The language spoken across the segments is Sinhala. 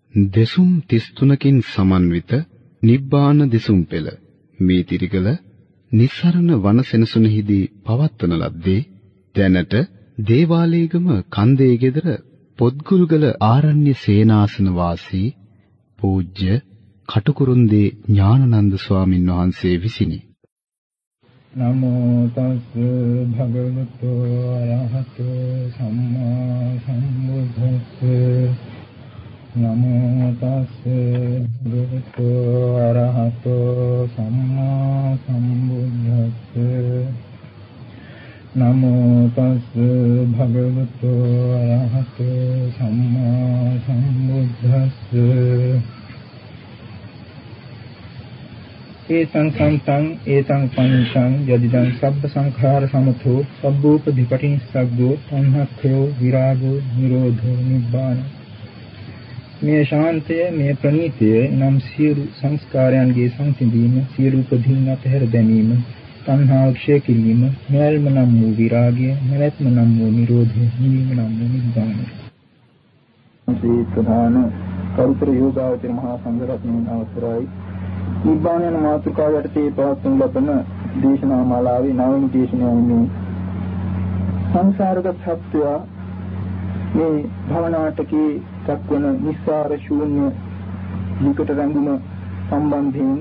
දෙසුම් 33කින් සමන්විත නිබ්බාන දෙසුම් පෙළ මේ තිරිගල නිස්සරණ වන සෙනසුනෙහිදී පවත්වන ලද්දේ දැනට දේවාලේගම කන්දේ ගෙදර පොත්ගුල්ගල ආරණ්‍ය සේනාසන වාසී පූජ්‍ය කටුකුරුන්දේ ඥානানন্দ ස්වාමින් වහන්සේ විසිනි. නමෝ තස් භගවතු අරහතෝ සම්මා සම්බුද්දස්ස නමෝ තස් භගවතු අරහතෝ සම්මා සම්බුද්දස්ස නමෝ තස් භගවතු අරහතෝ සම්මා සම්බුද්දස්ස ඒතං සම්තං ඒතං පංචං යදිදං සබ්බ සංඛාර සමතෝ සබ්බෝපදීපටිනිස්සග්ගෝ සංහක්ඛයෝ විරාගෝ නිරෝධෝ නිබ්බාන. මේ ශාන්තය මේ ප්‍රණීතය නම් සියලු සංස්කාරයන්ගේ සංසිඳීම, සියලු උපදීන් අතහැර දැමීම, තණ්හාව ක්ෂය කිරීම, මෙල්ම නම් වූ විරාගය, නැවැත්ම නම් වූ නිරෝධය, නිවීම නම් වූ නිබ්බාන. මේ ප්‍රධාන කෞතර යෝගාවචර මහා සංඝරත්නයන් අවසරයි. නිබ්බාන යන මාතෘකාව යටතේ පවත්වනු ලබන දේශනා මාලාවේ නවම දේශනාවයි මේ. සංසාරගත සත්‍යය මේ භවනාටකේ දක්වන නිස්සාර ශූන්‍ය විකට රංගුම සම්බන්ධයෙන්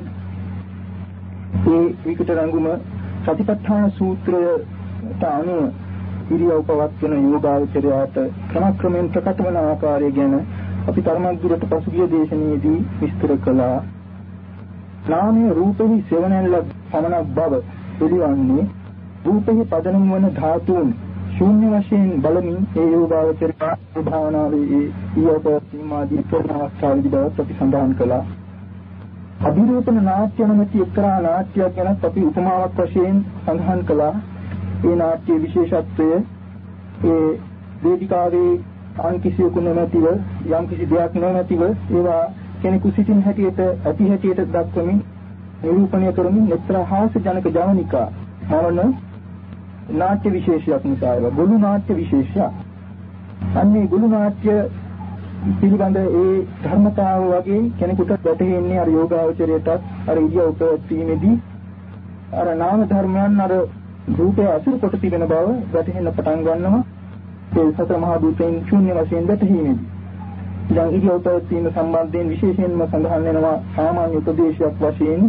ඒ විකට රංගුම සතිපට්ඨාන සූත්‍රයට අනුව ඉරියව් පවත්වන යෝගාවචරයාට ක්‍රමක්‍රමෙන් ප්‍රකට වන ආකාරය ගැන අපි තරමක් දුරට පසුගිය දේශනාවේදී විස්තර කළා. නාමයේ රූපෙහි සෙවණැල්ල පමණක් බව පිළිවන්නේ රූපෙහි පදනම් වන ධාතුන් ශූන්‍ය වශයෙන් බලමින් ඒ යෝගාවචර භාවනාවේ ඊයෝපසීමාදී කරන අවස්ථාවේදී බවත් අපි සඳහන් කළා. අභිරූපණ නාට්‍ය නැමැති එක්තරා නාට්‍යයක් ගැන අපි උපමාවක් වශයෙන් සඳහන් කළා. ඒ නාට්‍ය විශේෂත්වය ඒ වේදිකාවේ අන් කිසියකු නොමැතිව යම් කිසි දෙයක් නොමැතිව ඒවා කෙනෙකු සිටින හැටියට ඇති හැටියට දක්වමින් නිරූපණය කරමින් එක්තරා හාස්‍ය ජනක ජවනිකා මවන නාට්‍ය විශේෂයක් නිසා ඒවා ගොළු නාට්‍ය විශේෂයක්. අන්නේ ගොළු නාට්‍ය පිළිබඳ ඒ ධර්මතාව වගේ කෙනෙකුට වැටහෙන්නේ අර යෝගාවචරයටත් අර ඉරියව් පැවැත්වීමේදී අර නාම ධර්මයන් අර රූපය අසුර කොට තිබෙන බව වැටහෙන්න පටන් ගන්නවා. ඒ සතර මහා භූතයන් ශූන්‍ය වශයෙන් වැටහීමේදී දැන් ඉරියව් පැවැත්වීම සම්බන්ධයෙන් විශේෂයෙන්ම සඳහන් වෙනවා සාමාන්‍ය උපදේශයක් වශයෙන්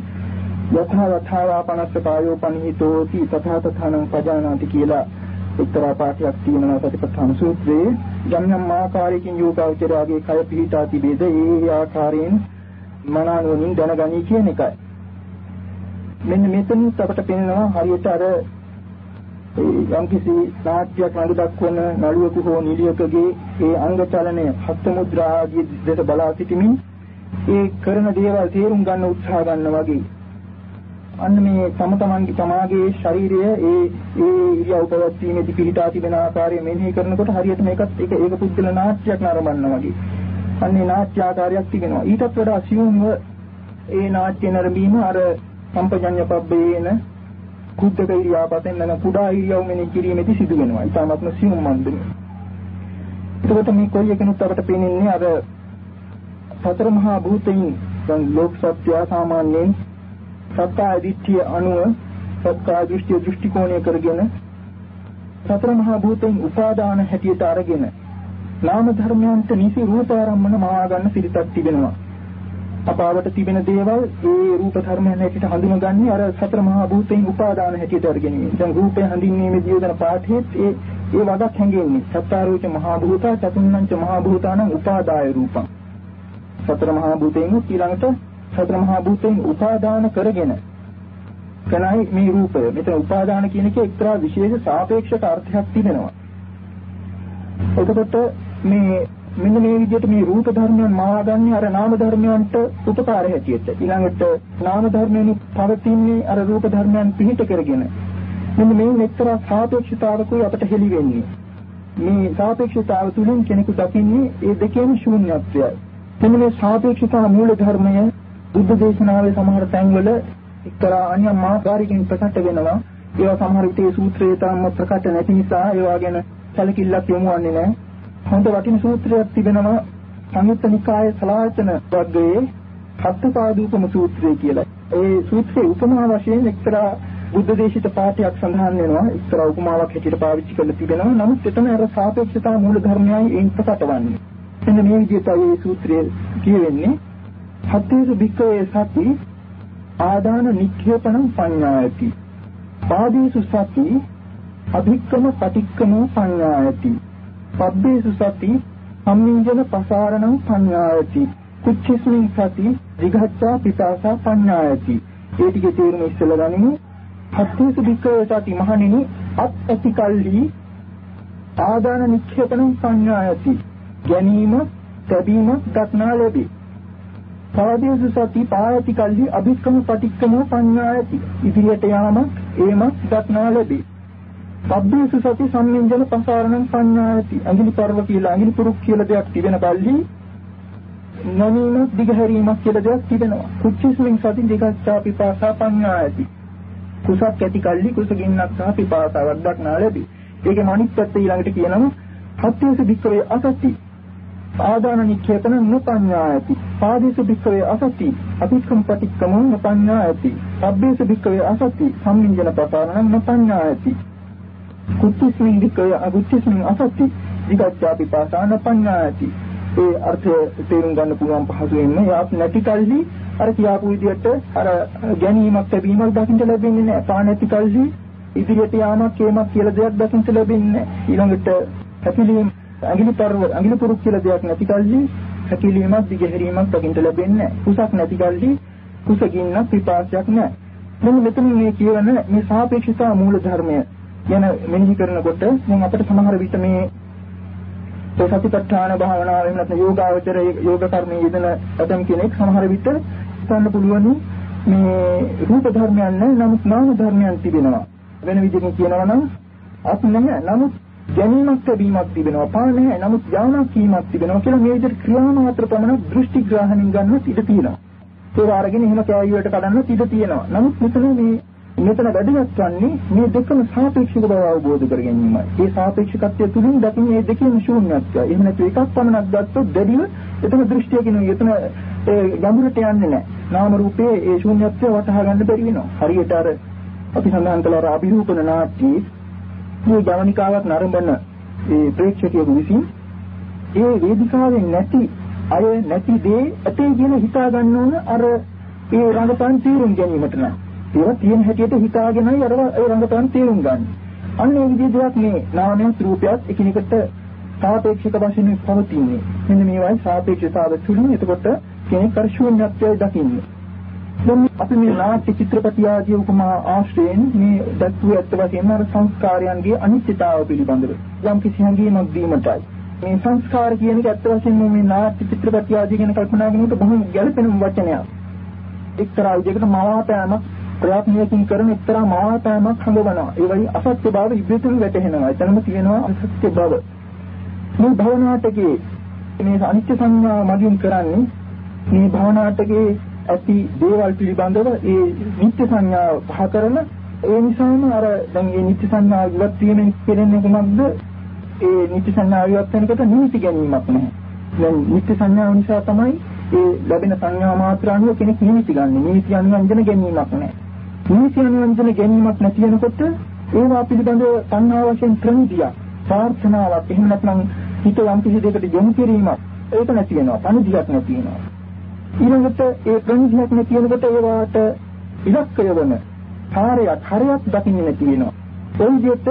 යථා පනස්ස කායෝ පනිහිතෝති තථා තථානං පජානාති කියලා එක්තරා පාඨයක් තියෙනවා සතිපට්ඨාන සූත්‍රයේ. යම් යම් ආකාරයකින් යෝගාවචරයාගේ කය පිහිටා තිබේද ඒ ආකාරයෙන් මනානුවණින් දැනගනී කියන එකයි. මෙන්න මෙතන අපට පේනවා හරියට අර යම් කිසි නාට්‍යයක් නඩු දක්වන නළුවෙකු හෝ නිලියකගේ ඒ අංග චලනය හස්ත මුද්‍රා ආදී දෙස බලා සිටමින් ඒ කරන දේවල් තේරුම් ගන්න උත්සාහ ගන්න වගේ අන්න මේ තමාගේ ශරීරය ඒ ඉරියව් පැවැත්වීමේදී පිළිටා තිබෙන ආකාරය මෙනෙහි කරනකොට හරියට මේකත් ඒක පුද්ගල නාට්‍යයක් නරඹන්න වගේ අන්නේ නාට්‍ය ආකාරයක් තිබෙනවා. ඊටත් වඩා සියුම්ව ඒ නාට්‍ය නරඹීම අර සම්පජඤ්ඤ පබ්බේන කුද්දක ඉරියාපතෙන් නැන කුඩා ඉරියව් මෙනෙහි කිරීමේදී සිදු වෙනවා. ඊටමත්ම සියුම් මන්දනේ. එතකොට මේ කොයි එකනොත් අපට පේන්නේ අර සතර මහා භූතයන් දැන් ලෝක සත්‍ය සාමාන්‍යයෙන් සත්‍ය දිට්ඨිය අනුව සත්‍ය දෘෂ්ටි දෘෂ්ටි කෝණය කරගෙන සතර මහා භූතයන් උපාදාන හැටියට අරගෙන නාම ධර්මයන්ට නිසි රූප ආරම්මන මවා ගන්න සිරිතක් තිබෙනවා. අපාවට තිබෙන දේවල් ඒ රූප ධර්මයන් හැටියට හඳුනගන්නේ අර සතර මහා භූතයන් උපාදාන හැටියට අරගෙන. දැන් රූපය හඳුන්වීමේදී යොදන පාඨයේත් ඒ වගක් හැංගෙන්නේ සත්තාරෝච මහා භූතා චතුන්නංච මහා භූතානං උපාදාය රූපං. සතර මහා භූතයන් ඊළඟට සතර මහා භූතයන් උපාදාන කරගෙන කනයි මේ රූපය. මෙතන උපාදාන කියන එකේ එක්තරා විශේෂ සාපේක්ෂක අර්ථයක් තිබෙනවා. එතකොට මෙන්න මේ විදිහට මේ රූප ධර්මයන් මාවාගන්නේ අර නාම ධර්මයන්ට උපකාර හැටියට. ඊළඟට නාම ධර්මයන් පවතින්නේ අර රූප ධර්මයන් පිහිට කරගෙන. මෙන්න මේ එක්තරා සාපේක්ෂතාවකුයි අපට හෙළි වෙන්නේ. මේ සාපේක්ෂතාව තුළින් කෙනෙකු දකින්නේ ඒ දෙකේම ශූන්‍යත්වයයි. මෙන්න මේ සාපේක්ෂතා මූල ධර්මය බුද්ධ දේශනාවේ සමහර තැන්වල එක්තරා අන්‍යම් ආකාරයකින් ප්‍රකට වෙනවා. ඒවා සමහර විට ඒ සූත්‍රයේ තාම ප්‍රකට නැති නිසා ඒවා ගැන සැලකිල්ලක් යොමු වන්නේ නැහැ. හොඳ වටින සූත්‍රයක් තිබෙනවා සංයුත්ත නිකායේ සලායතන වර්ගයේ හත්පාදූපම සූත්‍රය කියලා. ඒ සූත්‍රයේ උපමා වශයෙන් එක්තරා බුද්ධ දේශිත පාඨයක් සඳහන් වෙනවා. එක්තරා උපමාවක් හැටියට පාවිච්චි කරලා තිබෙනවා. නමුත් එතන අර සාපේක්ෂතා මූල ධර්මයයි එයින් ප්‍රකට වන්නේ. එන්න මේ විදිහට මේ සූත්‍රයේ කියවෙන්නේ හත්තේසු භික්ඛවේ සති ආදාන නික්ඛේපණං පඤ්ඤායති. පාදේසු සති අභික්කම පටික්කම පඤ්ඤායති. පබ්බේසු සති සම්මිංජන පසාරණං පඤ්ඤායති. කුච්චිස්මින් සති විඝච්ඡා පිපාසා පඤ්ඤායති. ඒ ටිකේ තේරුම ඉස්සෙල්ලා ගනිමු. හත්තේසු භික්ඛවේ සති මහණෙනි අත් ඇති කල්හි ආදාන නික්ඛේපණං පඤ්ඤායති. ගැනීම තැබීම දක්නා ලැබේ. පාදේසු සති පායති කල්හි අභික්කම පටික්කම පඤ්ඤායති. ඉදිරියට යාමක් ඒමක් දක්නා ලැබේ. පබ්බේසු සති සම්මිංජන පසාරණං පඤ්ඤායති. අඟිලි පර්ව කියලා අඟිලි පුරුක් කියලා දෙයක් තිබෙන කල්හි නවීනක් දිගහැරීමක් කියලා දෙයක් තිබෙනවා. කුච්චිස්මින් සති දිගච්ඡා පිපාසා පඤ්ඤායති. කුසක් ඇති කල්හි කුසගින්නක් සහ පිපාසාවක් දක්නා ලැබේ. ඒකේ අනිත් පැත්ත ඊළඟට කියනවා හත්තේසු භික්ඛවේ අසති ආදාන නික්ඛේපන නොපඤ්ඤායති. පාදේසු භික්ඛවේ අසති අභික්ඛම පටික්කම නොපඤ්ඤායති. පබ්බේසු භික්ඛවේ අසති සම්මිංජන පසාරණං නොපඤ්ඤායති. කුච්චිස්මින් භික්ඛවේ අකුච්චිස්මින් අසති දිගච්ඡා පිපාසා නොපඤ්ඤායති. ඒ අර්ථය තේරුම් ගන්න පුළුවන් පහසුවෙන්ම යාත් නැති කල්හි අර කියාපු විදිහට අර ගැනීමක් ලැබීමක් දකින්න ලැබෙන්නේ නැහැ. පා නැති කල්හි ඉදිරියට යාමක් ඒමක් කියලා දෙයක් දකින්න ලැබෙන්නේ නැහැ. ඊළඟට හැකිලීම අඟිලි පුරුක් කියලා දෙයක් නැති කල්හි හැකිලීමක් දිගහැරීමක් දකින්න ලැබෙන්නේ නැහැ. කුසක් නැති කල්හි කුසගින්නක් පිපාසයක් නැහැ. මෙන්න මෙතන මේ කියවන මේ සාපේක්ෂතා මූල ධර්මය ගැන මෙනෙහි කරනකොට දැන් අපිට සමහර විට මේ සතිපට්ඨාන භාවනාව එහෙම නැත්නම් යෝගාවචර යෝග කර්මයේ යෙදෙන ඇතම් කෙනෙක් සමහර විට හිතන්න පුළුවන් මේ රූප ධර්මයන් නැහැ නමුත් නාම ධර්මයන් තිබෙනවා. වෙන විදිහකින් කියනවා නම් අත් නැහැ නමුත් ගැනීමක් ලැබීමක් තිබෙනවා. පා නැහැ නමුත් යාමක් කීමක් තිබෙනවා කියලා මේ විදිහට ක්‍රියා මාත්‍ර පමණ දෘෂ්ටි ග්‍රහණයෙන් ගන්නත් ඉඩ තියෙනවා. ඒක අරගෙන එහෙම කෑයුවට කඩන්නත් ඉඩ තියෙනවා. නමුත් මෙතන වැදගත් වන්නේ මේ දෙකම සාපේක්ෂක බව අවබෝධ කර ගැනීමයි. මේ සාපේක්ෂකත්වය තුලින් දකින්නේ මේ දෙකේම ශූන්‍යත්වය. එහෙම නැත්නම් එකක් පමණක් ගත්තොත් දෙඩිව එතන දෘෂ්ටියකින් එතන ගැඹුරට යන්නේ නැහැ. නාම රූපයේ ඒ ශූන්‍යත්වය වටහා ගන්න බැරි වෙනවා. හරියට අර අපි සඳහන් කළ අභිරූපණ නාට්‍යයේ මේ ජවනිකාවක් නරඹන ඒ ප්‍රේක්ෂකයෙකු විසින් ඒ වේදිකාවෙන් නැති අය නැති දේ ඇතේ කියලා හිතා ගන්න ඕන අර ඒ රංගපෑම් තීරුම් ගැනීමට නම්. ඒවා තියෙන හැටියට හිතාගෙනයි අර ඒ රංගපෑම් තීරුම් ගන්න. අන්න ඒ විදිහ දෙයක් මේ නාමයෙන් රූපයත් එකිනෙකට සාපේක්ෂක වශයෙන් පවතින්නේ. මෙන්න මේවායි සාපේක්ෂතාව තුලින් එතකොට කෙනෙක් අර ශූන්‍යත්වය දකින්නේ. දැන් අපි මේ නාට්‍ය චිත්‍රපටි ආදී උපමා ආශ්‍රයෙන් මේ දක්වූ ඇත්ත වශයෙන්ම අර සංස්කාරයන්ගේ අනිත්‍යතාව පිළිබඳව යම් කිසි හැඟීමක් දීමටයි. මේ සංස්කාර කියන එක ඇත්ත වශයෙන්ම මේ නාට්‍ය චිත්‍රපටි ආදී ගැන කල්පනා කරනකොට බොහොම ගැළපෙන වචනයක්. එක්තරා විදිහකට මවාපෑමක් ප්‍රයත්නයකින් කරන එක්තරා මවාපෑමක් හඳවනවා. ඒ වගේ අසත්‍ය බව ඉබ්බෙතුන් වැටහෙනවා. එතනම තියෙනවා අසත්‍ය බව. මේ භවනාටකයේ මේ අනිත්‍ය සංඥාව මගින් කරන්නේ මේ භවනාටකයේ ඇති දේවල් පිළිබඳව ඒ නිත්‍ය සංඥාව පහ කරන ඒ නිසාම අර දැන් මේ නිත්‍ය සංඥාව ඉවත් වීමෙන් කෙරෙන්නේ කොහොමද? ඒ නිත්‍ය සංඥාව ඉවත් වෙනකොට නිමිති ගැනීමක් නැහැ. දැන් නිත්‍ය සංඥාව නිසා තමයි ඒ ලැබෙන සංඥා මාත්‍ර අනුව කෙනෙක් නිමිති ගන්න. නිමිති අනුවන්ජන ගැනීමක් නැහැ. නිමිති අනුවන්ජන ගැනීමක් නැති වෙනකොට ඒවා පිළිබඳව සංඥා වශයෙන් ප්‍රණිදියක්, ප්‍රාර්ථනාවක් එහෙම නැත්නම් හිත යම් කිසි දෙයකට යොමු කිරීමක් ඒක නැති වෙනවා. පණිදියක් නැති වෙනවා. ඊළඟට ඒ ප්‍රණිදියක් නැති වෙනකොට ඒවාට ඉලක්කය වන හරයක් දකින්නේ නැති වෙනවා. ඒ විදිහට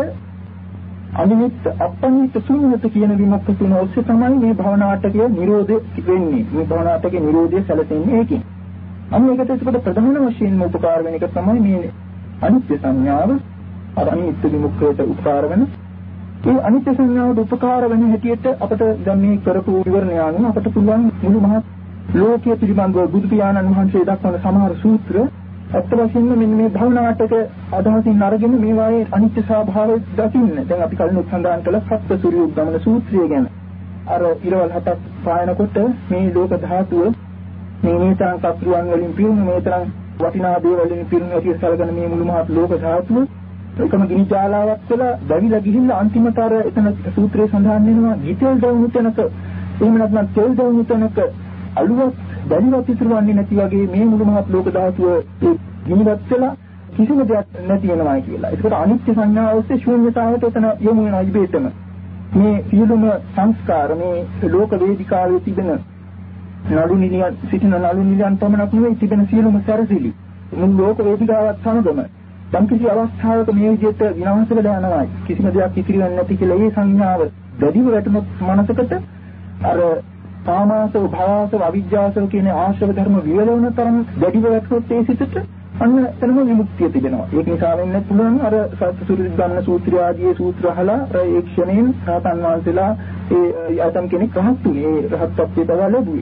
අනිමිත් අපනිත ශූන්‍යත කියන විමුක්ති තුන ඔස්සේ තමයි මේ භවනාටකය නිරෝධ වෙන්නේ. මේ භවනාටකේ නිරෝධය සැලසෙන්නේ ඒකෙන්. අන්න ඒකට ඒකට ප්‍රධාන වශයෙන්ම උපකාර වෙන එක තමයි මේ අනිත්‍ය සංඥාව. අර අනිත්‍ය විමුක්තියට උපකාර වෙන. ඒ අනිත්‍ය සංඥාවට උපකාර වෙන හැටියට අපිට දැන් මේ කරපු විවරණය අනුව අපිට පුළුවන් මුළු මහත් ලෝකයේ පිළිබඳව බුදු පියාණන් වහන්සේ දක්වන සමහර සූත්‍ර අත්ත වශයෙන්ම මෙන්න මේ භවනාටක අදහසින් අරගෙන මේවායේ අනිත්‍ය ස්වභාවය දකින්න. දැන් අපි කලින් සඳහන් කළ සත්‍ය සූර්ය උද්ගමන සූත්‍රය ගැන. අර ඉරවල් හතක් පායනකොට මේ ලෝක ධාතුව මේ තරම් සත්‍රුවන් වලින් පිරුණු මේ තරම් වටිනා දේවල් වලින් පිරුණු ඇති සලකන මේ මුළු මහත් ලෝක ධාතුව එකම ගිනි ජාලාවක් කියලා දැවිලා ගිහිල්ලා අන්තිමට අර එතන සූත්‍රයේ සඳහන් වෙනවා ගිතෙල් දවුණු තැනක එහෙම නැත්නම් තෙල් දවුණු තැනක අලුවත් දැලිවත් ඉතුරු වන්නේ නැති වගේ මේ මුළු මහත් ලෝක ධාතුව ඒ ගිනිවත් වෙලා කිසිම දෙයක් නැති වෙනවා කියලා. ඒකට අනිත්‍ය සංඥාව ඔස්සේ ශූන්‍යතාවට එතන යොමු වෙනවා ඉබේටම. මේ සියලුම සංස්කාර මේ ලෝක වේදිකාවේ තිබෙන නළු නිලියන් සිටින නළු නිලියන් පමණක් නෙවෙයි තිබෙන සියලුම සැරසිලි මුළු ලෝක වේදිකාවත් සමගම යම් කිසි අවස්ථාවක මේ විදිහට විනාශ වෙලා යනවා. කිසිම දෙයක් ඉතිරි වෙන්නේ නැති කියලා ඒ සංඥාව දැඩිව වැටුණොත් මනසකට අර කාමාසව භවසව අවිජ්ජාසව කියන ආශ්‍රව ධර්ම විවලවන තරම් දැඩිව වැටුණොත් ඒ සිතට අන්න එතනම විමුක්තිය තිබෙනවා. ඒක නිසා වෙන්න පුළුවන් අර සත්සුරිග්ගන්න සූත්‍රය ආදී සූත්‍ර අහලා ඒ ක්ෂණයෙන් රහතන් වහන්සේලා ඒ අතම් කෙනෙක් රහත් වුණේ. ඒ රහත්ත්වයට බව ලැබුවේ.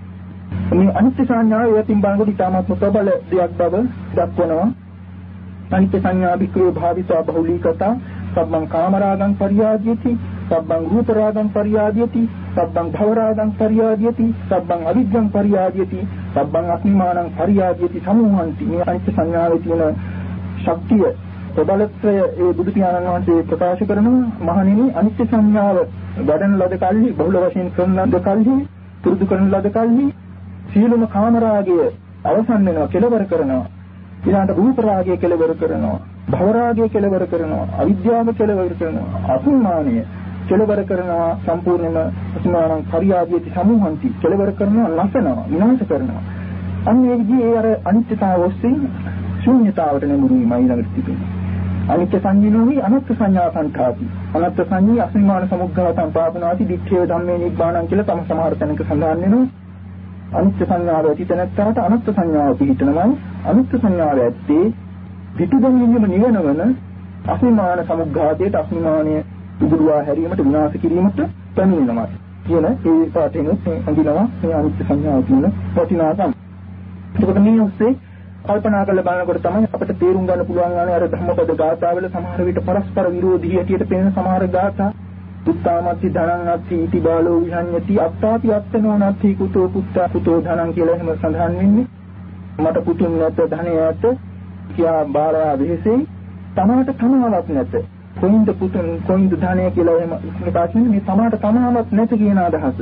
මේ අනිත්‍ය සංඥාව යතින් බංගොඩ ඉතාමත් ප්‍රබල දෙයක් බව දක්වනවා. අනිත්‍ය සංඥා වික්‍රේ භාවිතා බහුලීකතා සබ්බං කාමරාගං පරියාදීති සබ්බං රූපරාගං පරියාදීති සබ්බං භවරාගං පරියාදීති සබ්බං අවිජ්ජං පරියාදීති සබ්බං අස්මිමානං පරියාදීති සමුහන්ති. මේ අනිත්‍ය සංඥාවේ තියෙන ශක්තිය ප්‍රබලත්වය ඒ බුදු පියාණන් වහන්සේ ප්‍රකාශ කරනවා. මහණෙනි අනිත්‍ය සංඥාව වැඩන ලද කල්හි බහුල වශයෙන් කරන ලද කල්හි පුරුදු කරන ලද කල්හි සියලුම කාමරාගය අවසන් වෙනවා, කෙලවර කරනවා. ඊළඟට රූප රාගය කෙලවර කරනවා, භව රාගය කෙලවර කරනවා, අවිද්‍යාව කෙලවර කරනවා, අසුමානය කෙලවර කරනවා, සම්පූර්ණයෙන්ම අසුමානං පරියාදීති සමුහන්ති කෙලවර කරනවා, නැසනවා, විනාශ කරනවා. අන්න ඒ විදිහේ අර අනිත්‍යතාව ඔස්සේ ශූන්‍යතාවට නැඹුරු වීමයි ඊළඟට තිබෙන්නේ. අනිත්‍ය සංඥෝහි අනත්ත් සංඥා සංඛාති. අනත්ත් සංඥී අසුමාන සමුග්ගවතං පාපනාති දික්ඛේ ධම්මේ නිබ්බාණං කියලා තම සමහර තැනක සඳහන් වෙනවා. අනිත්‍ය සංඥාව ඇති තැනට අනත්ත් සංඥාව පිහිටනවා. අනිත්‍ය සංඥාව ඇත්තේ පිටුදෙනින්ම නිවනවන අසීමාන සමුග්ඝාතයට අසීමානීය උදුරුවා හැරීමට විනාශ කිරීමට පැමිණෙනවා කියන ඒ පාඨෙනුත් අඳිනවා මේ අනිත්‍ය සංඥාව කියන වටිනාකම. එතකොට මේ ඔස්සේ කල්පනා කරලා බලනකොට තමයි අපිට තේරුම් ගන්න පුළුවන් අර ධම්මපද ගාථාවල සමහර විට පරස්පර විරෝධී හැටියට පෙනෙන සමහර ගාථා පුත්තාමත්ති ධනං අත්ථි ඉති බාලෝ විහඤ්ඤති අත්තාපි අත්තනෝ නත්ථි කුතෝ පුත්තා කුතෝ ධනං කියලා එහෙම සඳහන් වෙන්නේ. මට පුතුන් නැත ධනය ඇත කියා බාලයා වෙහෙසෙයි. තමාට තමාවක් නැත. කොයින්ද පුතුන් කොයින්ද ධනය කියලා එහෙම ප්‍රකාශනේ මේ තමාට තමාවක් නැත කියන අදහස.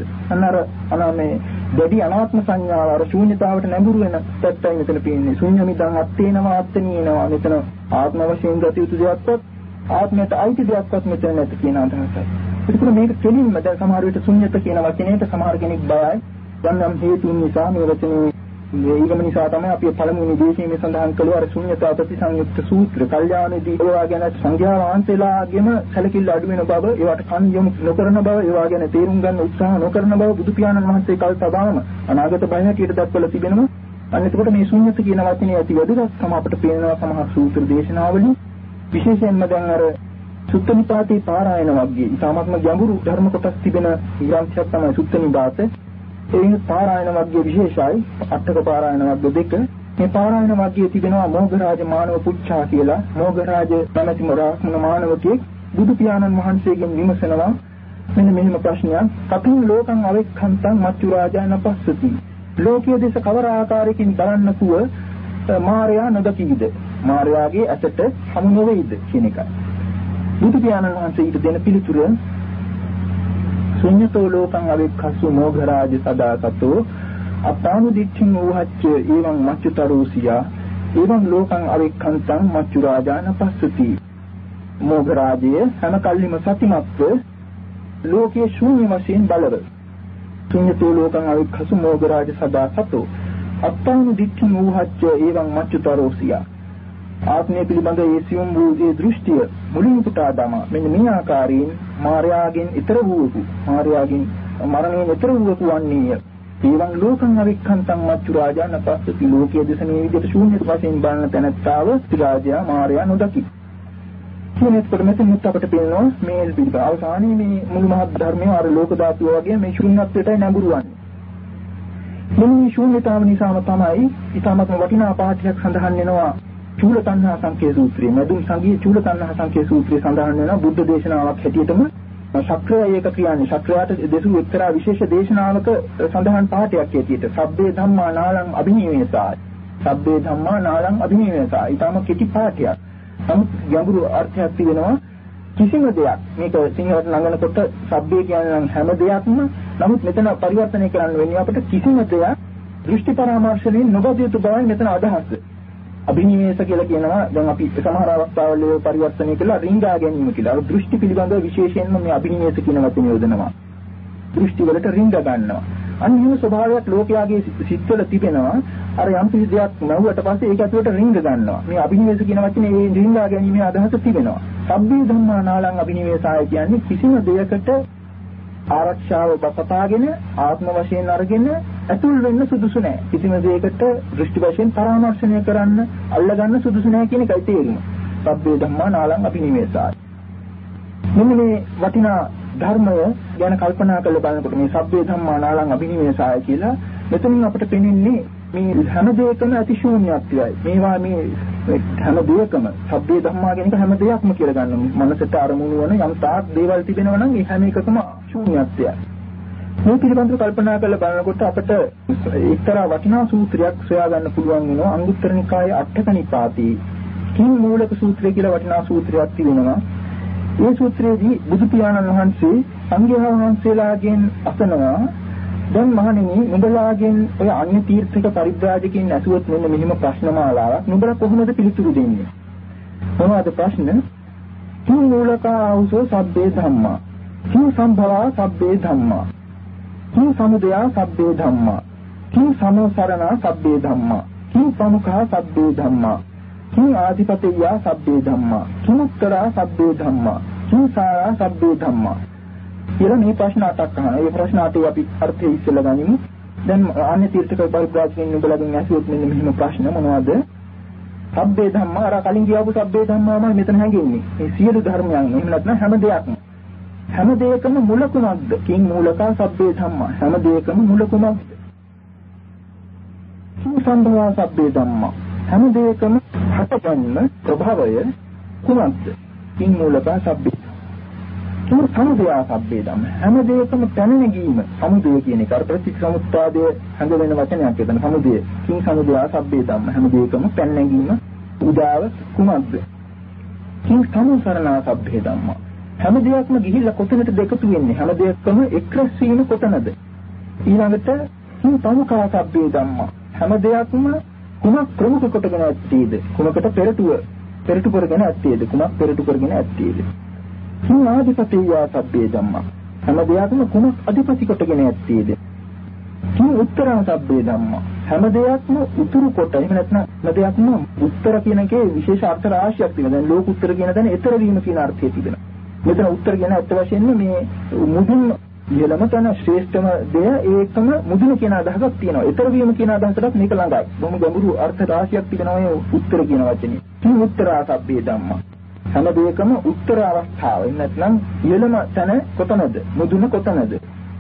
අනාමේ දෙවි අනාත්ම සංඥාව අර ශූන්‍යතාවට නැඹුරු වෙන පැත්තයි මෙතන පේන්නේ. ශූන්‍යමිදං අත්තේනවා අත්තනීනවා. මෙතන ආත්ම වශයෙන් ගත යුතු දෙයක්වත් ආත්මයට අයිති දෙයක්වත් මෙතන නැති කියන අදහසයි. ඒකම මේක කෙලින්ම දැන් සමහර විට ශුන්‍යත කියන වචනයට සමහර කෙනෙක් බයයි. යම් හේතුන් නිසා මේ වචනේ ඊගම නිසා තමයි අපි පළමුවෙනි දේශයේ සඳහන් කළේ අර ශුන්‍යතා ප්‍රතිසංයුක්ත සූත්‍ර. කල්යාණදී ඒවා ගැන සංඝයා වහන්සේලාගෙම සැලකිල්ල අඩු වෙන බව, ඒවට කන් යොමු නොකරන බව, ඒවා ගැන තේරුම් ගන්න උත්සාහ නොකරන බව බුදු පියාණන් වහන්සේ කල්පදාම අනාගත බය හැටියට දක්වලා තිබෙනවා. අන්න එතකොට මේ ශුන්‍යත කියන වචනේ ඇති වැදගත්කම අපිට පේනවා සමහර සූත්‍ර දේශනාවලින්. විශේෂයෙන්ම දැන් අර සුත්ත නිපාතේ පාරායන වර්ගයේ ඉතාමත්ම ගැඹුරු ධර්ම කොටස් තිබෙන ග්‍රන්ථයක් තමයි සුත්ත නිපාත. ඒ පාරායන වර්ගයේ විශේෂයි අටක පාරායන වර්ග දෙක. මේ පාරායන වර්ගයේ තිබෙනවා මොග්ගරාජ මානව පුච්ඡා කියලා. මොග්ගරාජ නැමැති මොරාක්මන මානවකෙක් බුදු පියාණන් වහන්සේගෙන් විමසනවා මෙන්න මෙහෙම ප්‍රශ්නයක්. කතින් ලෝකං අවෙක්ඛන්තං මච්චු රාජාන පස්සති. ලෝකයේ දේශ කවර ආකාරයකින් බලන්නකුව මාර්යා නොදකීද? මාර්යාගේ ඇසට හමු නොවේද කියන එකයි. බුදු පියාණන් වහන්සේ ඊට දෙන පිළිතුර ශුන්‍යතෝ ලෝකං අවෙක්ඛස්සු මොඝරාජ සදාසතෝ අපානුදිච්ඡින් උහච්ච එවං මච්චුතරෝසියා එවං ලෝකං අවෙක්ඛන්තං මච්චු රාජාන පස්සති. මොඝරාජය හැම කල්ලිම සතිමත්ව ලෝකයේ ශූන්‍ය වශයෙන් බලව. ශුන්‍යතෝ ලෝකං අවෙක්ඛස්සු මොඝරාජ සදාසතෝ අපානුදිච්ඡින් උහච්ච එවං මච්චුතරෝසියා ආත්මය පිළිබඳ ඒ සියුම් වූ ඒ දෘෂ්ටිය මුලින් පුටා දමා මෙන්න මේ ආකාරයෙන් මායාවෙන් ඊතර වූ මායාවෙන් මරණයෙන් ඊතර වූ වන්නේය. ඒවන් ලෝකං අවික්ඛන්තං මච්චු රාජාන පස්සති. ලෝකයේ දසනේ විදිහට ශූන්‍ය වශයෙන් බලන තැනත්තාව රාජයා මායා නොදකි. මේක මෙතනත් අපට පේනවා මේ පිළිබඳ අවසානයේ මේ මුළු මහත් ධර්මයේ අර ලෝක ධාතුව වගේ මේ ශූන්‍යත්වයටයි නැඹුරු වන්නේ. මේ ශූන්‍යතාව නිසාම තමයි ඊටමත් වටිනා පාඨයක් සඳහන් වෙනවා චූල තණ්හා සංකේ සූත්‍රයේ. මදුම් සංගී චූල තණ්හා සංකේ සූත්‍රයේ සඳහන් වෙනවා බුද්ධ දේශනාවක් හැටියටම ශක්‍රය ඒක කියන්නේ ශක්‍රයාට දෙසු එක්තරා විශේෂ දේශනාවක සඳහන් පාඨයක් හැටියට සබ්බේ ධම්මා නාලං අභිනිවේසාය. සබ්බේ ධම්මා නාලං අභිනිවේසාය. ඊටම කෙටි පාඨයක්. නමුත් ගැඹුරු අර්ථයක් තිබෙනවා. කිසිම දෙයක් මේක සිංහලට නඟනකොට සබ්බේ කියන්නේ හැම දෙයක්ම නමුත් මෙතන පරිවර්තනය කරන්න වෙන්නේ අපිට කිසිම දෙයක් දෘෂ්ටි පරාමර්ශණයෙන් නොබදිය යුතු බවයි මෙතන අදහස. අභිනිවේෂ කියලා කියනවා දැන් අපි සමහර අවස්ථාවල පරිවර්තනය කළා රිංගා ගැනීම කියලා. අර දෘෂ්ටි පිළිබඳව විශේෂයෙන්ම මේ අභිනිවේෂ කියන වචනේ යොදනවා. දෘෂ්ටි වලට රිංග ගන්නවා. අනිත් ස්වභාවයක් ලෝකයාගේ සිත්වල තිබෙනවා. අර යම් කිසි දෙයක් නැවුවට පස්සේ ඒක ඇතුළට රිංග ගන්නවා. මේ අභිනිවේෂ කියන වචනේ මේ රිංගා ගැනීමේ අදහස තිබෙනවා. සබ්බේ ධම්මා නාලං අභිනිවේෂාය කියන්නේ කිසිම දෙයකට ආරක්ෂාව බපතාගෙන ආත්ම වශයෙන් අරගෙන ඇතුල් වෙන්න සුදුසු නැහැ. කිසිම දෙයකට දෘෂ්ටි වශයෙන් පරාමර්ශණය කරන්න, අල්ලගන්න සුදුසු නැහැ කියන එකයි තේරුම. සබ්බේ ධම්මා නාලං අභිනිවේෂාය. මෙන්න මේ වටිනා ධර්මය ගැන කල්පනා කරලා බලනකොට මේ සබ්බේ ධම්මා නාලං අභිනිවේෂාය කියලා මෙතනින් අපිට පෙනෙන්නේ මේ හැම දෙයකම අතිශූන්‍යත්වයයි. මේවා මේ හැම දෙයකම සබ්බේ ධම්මා කියන එක හැම දෙයක්ම කියලා ගන්නවා. මනසට අරමුණු වන යම් තාක් දේවල් තිබෙනවා නම් ඒ හැම එකකම ශූන්‍යත්වයයි. මේ පිළිබඳව කල්පනා කරලා බලනකොට අපිට එක්තරා වටිනා සූත්‍රයක් සොයා ගන්න පුළුවන් වෙනවා. අංගුත්තර නිකායේ අට්ඨක නිපාතේ කිං මූලක සූත්‍රය කියලා වටිනා සූත්‍රයක් තිබෙනවා. මේ සූත්‍රයේදී බුදු පියාණන් වහන්සේ සංඝයා වහන්සේලාගෙන් අසනවා දැන් මහණෙනි නුඹලාගෙන් ඔය අන්‍ය තීර්ථක පරිබ්‍රාජකයන් ඇසුවොත් මෙන්න මෙහිම ප්‍රශ්න මාලාවක් නුඹලා කොහොමද පිළිතුරු දෙන්නේ? මොනවද ප්‍රශ්න? කිං මූලකාවුසෝ සබ්බේ ධම්මා කිං සම්භවා සබ්බේ ධම්මා කිං සමුදයා සබ්බේ ධම්මා කිං සමෝසරණා සබ්බේ ධම්මා කිං ප්‍රමුඛා සබ්බේ ධම්මා කිං ආධිපතියා සබ්බේ ධම්මා කිං උත්තරා සබ්බේ ධම්මා කිං සාරා සබ්බේ ධම්මා කියලා මේ ප්‍රශ්න අටක් අහනවා. ඒ ප්‍රශ්න අටේ අපි අර්ථය ඉස්සෙල්ලා ගනිමු. දැන් අන්‍ය තීර්ථක පරිබ්‍රාජකයන් නුඹලගෙන් ඇසුවොත් මෙන්න මෙහිම ප්‍රශ්න මොනවද? සබ්බේ ධම්මා අර කලින් කියවපු සබ්බේ ධම්මාම මෙතන හැංගෙන්නේ. මේ සියලු ධර්මයන් එහෙම නැත්නම් හැම දෙයක්ම. හැම දෙයකම මුල කුමක්ද? කිං මූලකා සබ්බේ ධම්මා. හැම දෙයකම මුල කුමක්ද? කිං සම්භවා සබ්බේ ධම්මා. හැම දෙයකම හටගන්න ප්‍රභවය කුමක්ද? කිං මූලකා සබ්බේ කිං සමුදයා සබ්බේ ධම්ම. හැම දෙයකම පැන නැගීම සමුදය කියන එක අර ප්‍රතිසමුත්පාදයේ හඳ වෙන වචනයක් එතන සමුදය. කිං සමුදයා සබ්බේ ධම්ම. හැම දෙයකම පැන නැගීම උදාව කුමක්ද? කිං සමුසරණා සබ්බේ ධම්ම. හැම දෙයක්ම ගිහිල්ලා කොතැනටද එකතු වෙන්නේ? හැම දෙයක්ම එක්රැස් වීම කොතනද? ඊළඟට කිං ප්‍රමුඛා සබ්බේ ධම්ම. හැම දෙයක්ම කුමක් ප්‍රමුඛ කොටගෙන ඇත්තේද? කුමකට පෙරටු කරගෙන ඇත්තේද? කුමක් පෙරටු කරගෙන ඇත්තේද? කිං ආධිපතියා සබ්බේ ධම්මා. හැම දෙයක්ම කුමක් අධිපති කොටගෙන ඇත්තේද? කිං උත්තරා සබ්බේ ධම්මා. හැම දෙයක්ම උතුරු කොට එහෙම නැත්නම් හැම දෙයක්ම උත්තර කියන එකේ විශේෂ අර්ථ රාශියක් තියෙනවා. දැන් ලෝක උත්තර කියන දේ ඊතර වීම කියන අර්ථය තිබෙනවා. මෙතන උත්තර කියන ඇත්ත වශයෙන්ම මේ මුදුන් ඉහළම තන ශ්‍රේෂ්ඨම දෙය ඒකම මුදුන කියන අදහසක් තියෙනවා. ඊතර වීම කියන අදහසට මේක ළඟයි. බොහොම ගැඹුරු අර්ථ රාශියක් තිබෙනවා මේ උත්තර කියන වචනේ. කිං උත්තරා සබ්බේ ධම්මා. හැම දෙයකම උත්තර අවස්ථාව. නැත්නම් ඉහළම තන කොතනද? මුදුන කොතනද?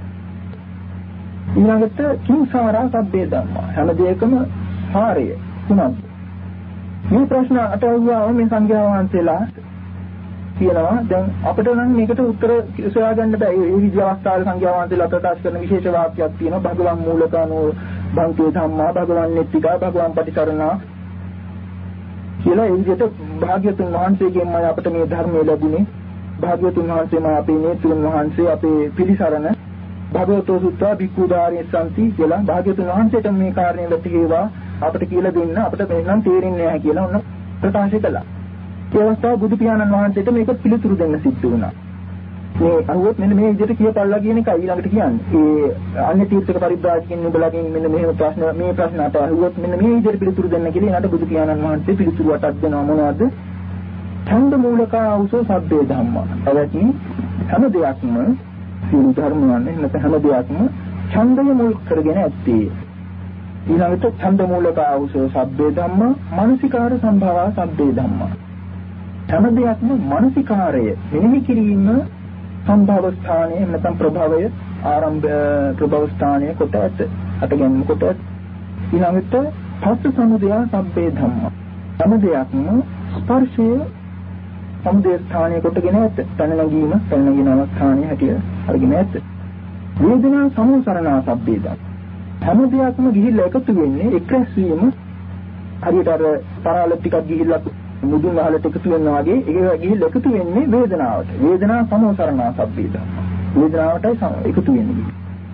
ඊළඟට කිං සාරා සබ්බේ ධම්මා. හැම දෙයකම සාරය කුමක්ද? මේ ප්‍රශ්න අටවුවා මේ සංඝයා වහන්සේලා කියනවා දැන් අපිට නම් මේකට උත්තර සොයා ගන්න බෑ. මේ විදිහ අවස්ථාවල සංඝයා වහන්සේලා ප්‍රකාශ කරන විශේෂ වාක්‍යයක් තියෙනවා. භගවන් මූලකනෝ භන්තේ ධම්මා භගවන් නෙත්තිකා භගවන් පටිසරණා කියලා. ඒ විදිහට භාග්‍යතුන් වහන්සේගෙන්ම අපිට මේ ධර්මය ලැබුණේ. භාග්‍යතුන් වහන්සේම අපේ නේතුන් වහන්සේ අපේ පිළිසරණ භගවතෝ සුත්තා භික්ඛුදාරේ සම්ති කියලා භාග්‍යතුන් වහන්සේට මේ කාරණේ වැටහිවා අපිට කියලා දෙන්න අපිට මෙන්නම් තේරෙන්නේ නැහැ කියලා ඔන්න ප්‍රකාශ කළා. ඒ අවස්ථාව බුදු පියාණන් වහන්සේට මේක පිළිතුරු දෙන්න සිද්ධ වුණා. මේ අහුවොත් මෙන්න මේ විදිහට කියපල්ලා කියන එකයි ඊළඟට කියන්නේ. ඒ අන්‍ය තීර්ථක පරිබ්‍රාජකයන් නුඹලගෙන් මෙන්න මෙහෙම ප්‍රශ්න මේ ප්‍රශ්න අට අහුවොත් මෙන්න මේ විදිහට පිළිතුරු දෙන්න කියලා ඊළඟට බුදු පියාණන් වහන්සේ පිළිතුරු අටක් දෙනවා. මොනවද? ඡන්ද මූලකා අවසෝ සබ්බේ ධම්මා. අවැටි හැම දෙයක්ම සියලු ධර්මයන් එහෙම හැම දෙයක්ම ඡන්දය මුල් කරගෙන ඇත්තේ. ඊළඟට ඡන්ද මූලකා අවසෝ සබ්බේ ධම්මා මානසිකාර සම්භවා සබ්බේ ධම්මා. හැම දෙයක්ම මානසිකාරය මෙනෙහි කිරීම සම්භව ස්ථානයේ නැත්නම් ප්‍රභවය ආරම්භ ප්‍රභව ස්ථානයේ කොට ඇත. අටගැන්ම කොට ඇත. ඊළඟට පස්ස සමුදය සබ්බේ ධම්මා. හැම දෙයක්ම ස්පර්ශය සමුදය ස්ථානයේ කොටගෙන ඇත. පැන නැගීම පැන නැගින අවස්ථානයේ හැටියට අරගෙන ඇත. වේදනා සමුසරණා සබ්බේ ධම්මා. හැම දෙයක්ම ගිහිල්ලා එකතු වෙන්නේ එක්රැස් වීම. හරියට අර පරාල ටිකක් ගිහිල්ලා මුදුන් වහලට එකතු වෙනවා වගේ ඒක ගිහිල්ලා එකතු වෙන්නේ වේදනාවට. වේදනා සමෝසරණා සබ්බේ ධම්මා. වේදනාවටයි එකතු වෙන්නේ.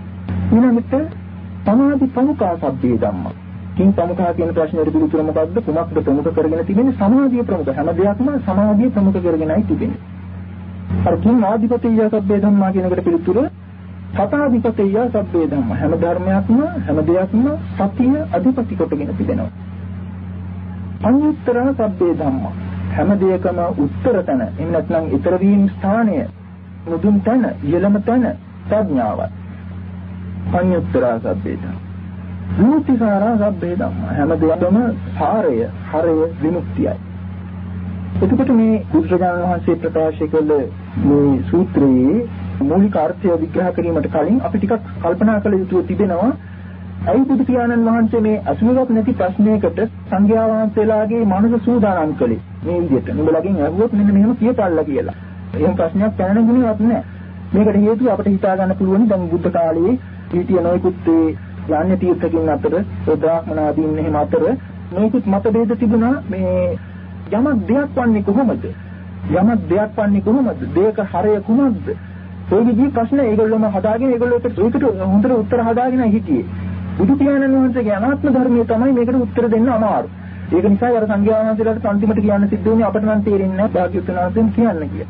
ඊළඟට සමාධි ප්‍රමුඛා සබ්බේ ධම්මා. කිං ප්‍රමුඛා කියන ප්‍රශ්නෙට පිළිතුර මොකද්ද? කුමක්ද ප්‍රමුඛ කරගෙන තිබෙන්නේ? සමාධිය ප්‍රමුඛ. හැම දෙයක්ම සමාධිය ප්‍රමුඛ කරගෙනයි තිබෙන්නේ. අර කිං ආධිපතිය සබ්බේ ධම්මා කියන එකට පිළිතුර සතාධිපතිය සබ්බේ ධම්මා. හැම ධර්මයක්ම හැම දෙයක්ම සතිය අධිපති කොටගෙන තිබෙනවා. අනුත්තර සබ්බේ ධම්මා. හැම දෙයකම උත්තර තැන. එහෙම නැත්නම් ඊතර වීම ස්ථානය මුදුන් තැන, ඉහළම තැන ප්‍රඥාවයි. අනුත්තර සබ්බේ ධම්මා. විමුක්තිසාරා සබ්බේ ධම්මා. හැම දෙයකම සාරය, හරය විමුක්තියයි. එතකොට මේ බුදුරජාණන් වහන්සේ ප්‍රකාශ කළ මේ සූත්‍රයේ මූලික අර්ථය විග්‍රහ කිරීමට කලින් අපි ටිකක් කල්පනා කළ යුතු තිබෙනවා. අයි බුදු පියාණන් වහන්සේ මේ අසුනක් නැති ප්‍රශ්නයකට සංඝයා වහන්සේලාගේ මනස සූදානම් කළේ මේ විදිහට. නුඹලගෙන් අහුවොත් මෙන්න මෙහෙම කියපල්ලා කියලා. එහෙම ප්‍රශ්නයක් පැනනගුණේවත් නැහැ. මේකට හේතුව අපිට හිතා ගන්න පුළුවන් දැන් බුද්ධ කාලයේ හිටිය නොයෙකුත් යන්නේ තීර්ථකින් අතර බ්‍රාහ්මනාදීන් එහෙම අතර නොයෙකුත් මතභේද තිබුණා. මේ යමක් දෙයක් වන්නේ කොහොමද? යමක් දෙයක් වන්නේ කොහොමද? දෙයක හරය කොහොමද? ඒ විදිහේ ප්‍රශ්න ඒගොල්ලෝම හදාගෙන ඒකට හොඳට උත්තර හදාගෙන හිටියේ. බුදු පියාණන් වහන්සේගේ අනාත්ම ධර්මයේ තමයි මේකට උත්තර දෙන්න අමාරු. ඒක නිසා අර සංඝයා වහන්සේලාට අන්තිමට කියන්න සිද්ධ වුණේ අපට නම් තේරෙන්නේ නැහැ භාග්‍යවතුන් වහන්සේන් කියන්න කියලා.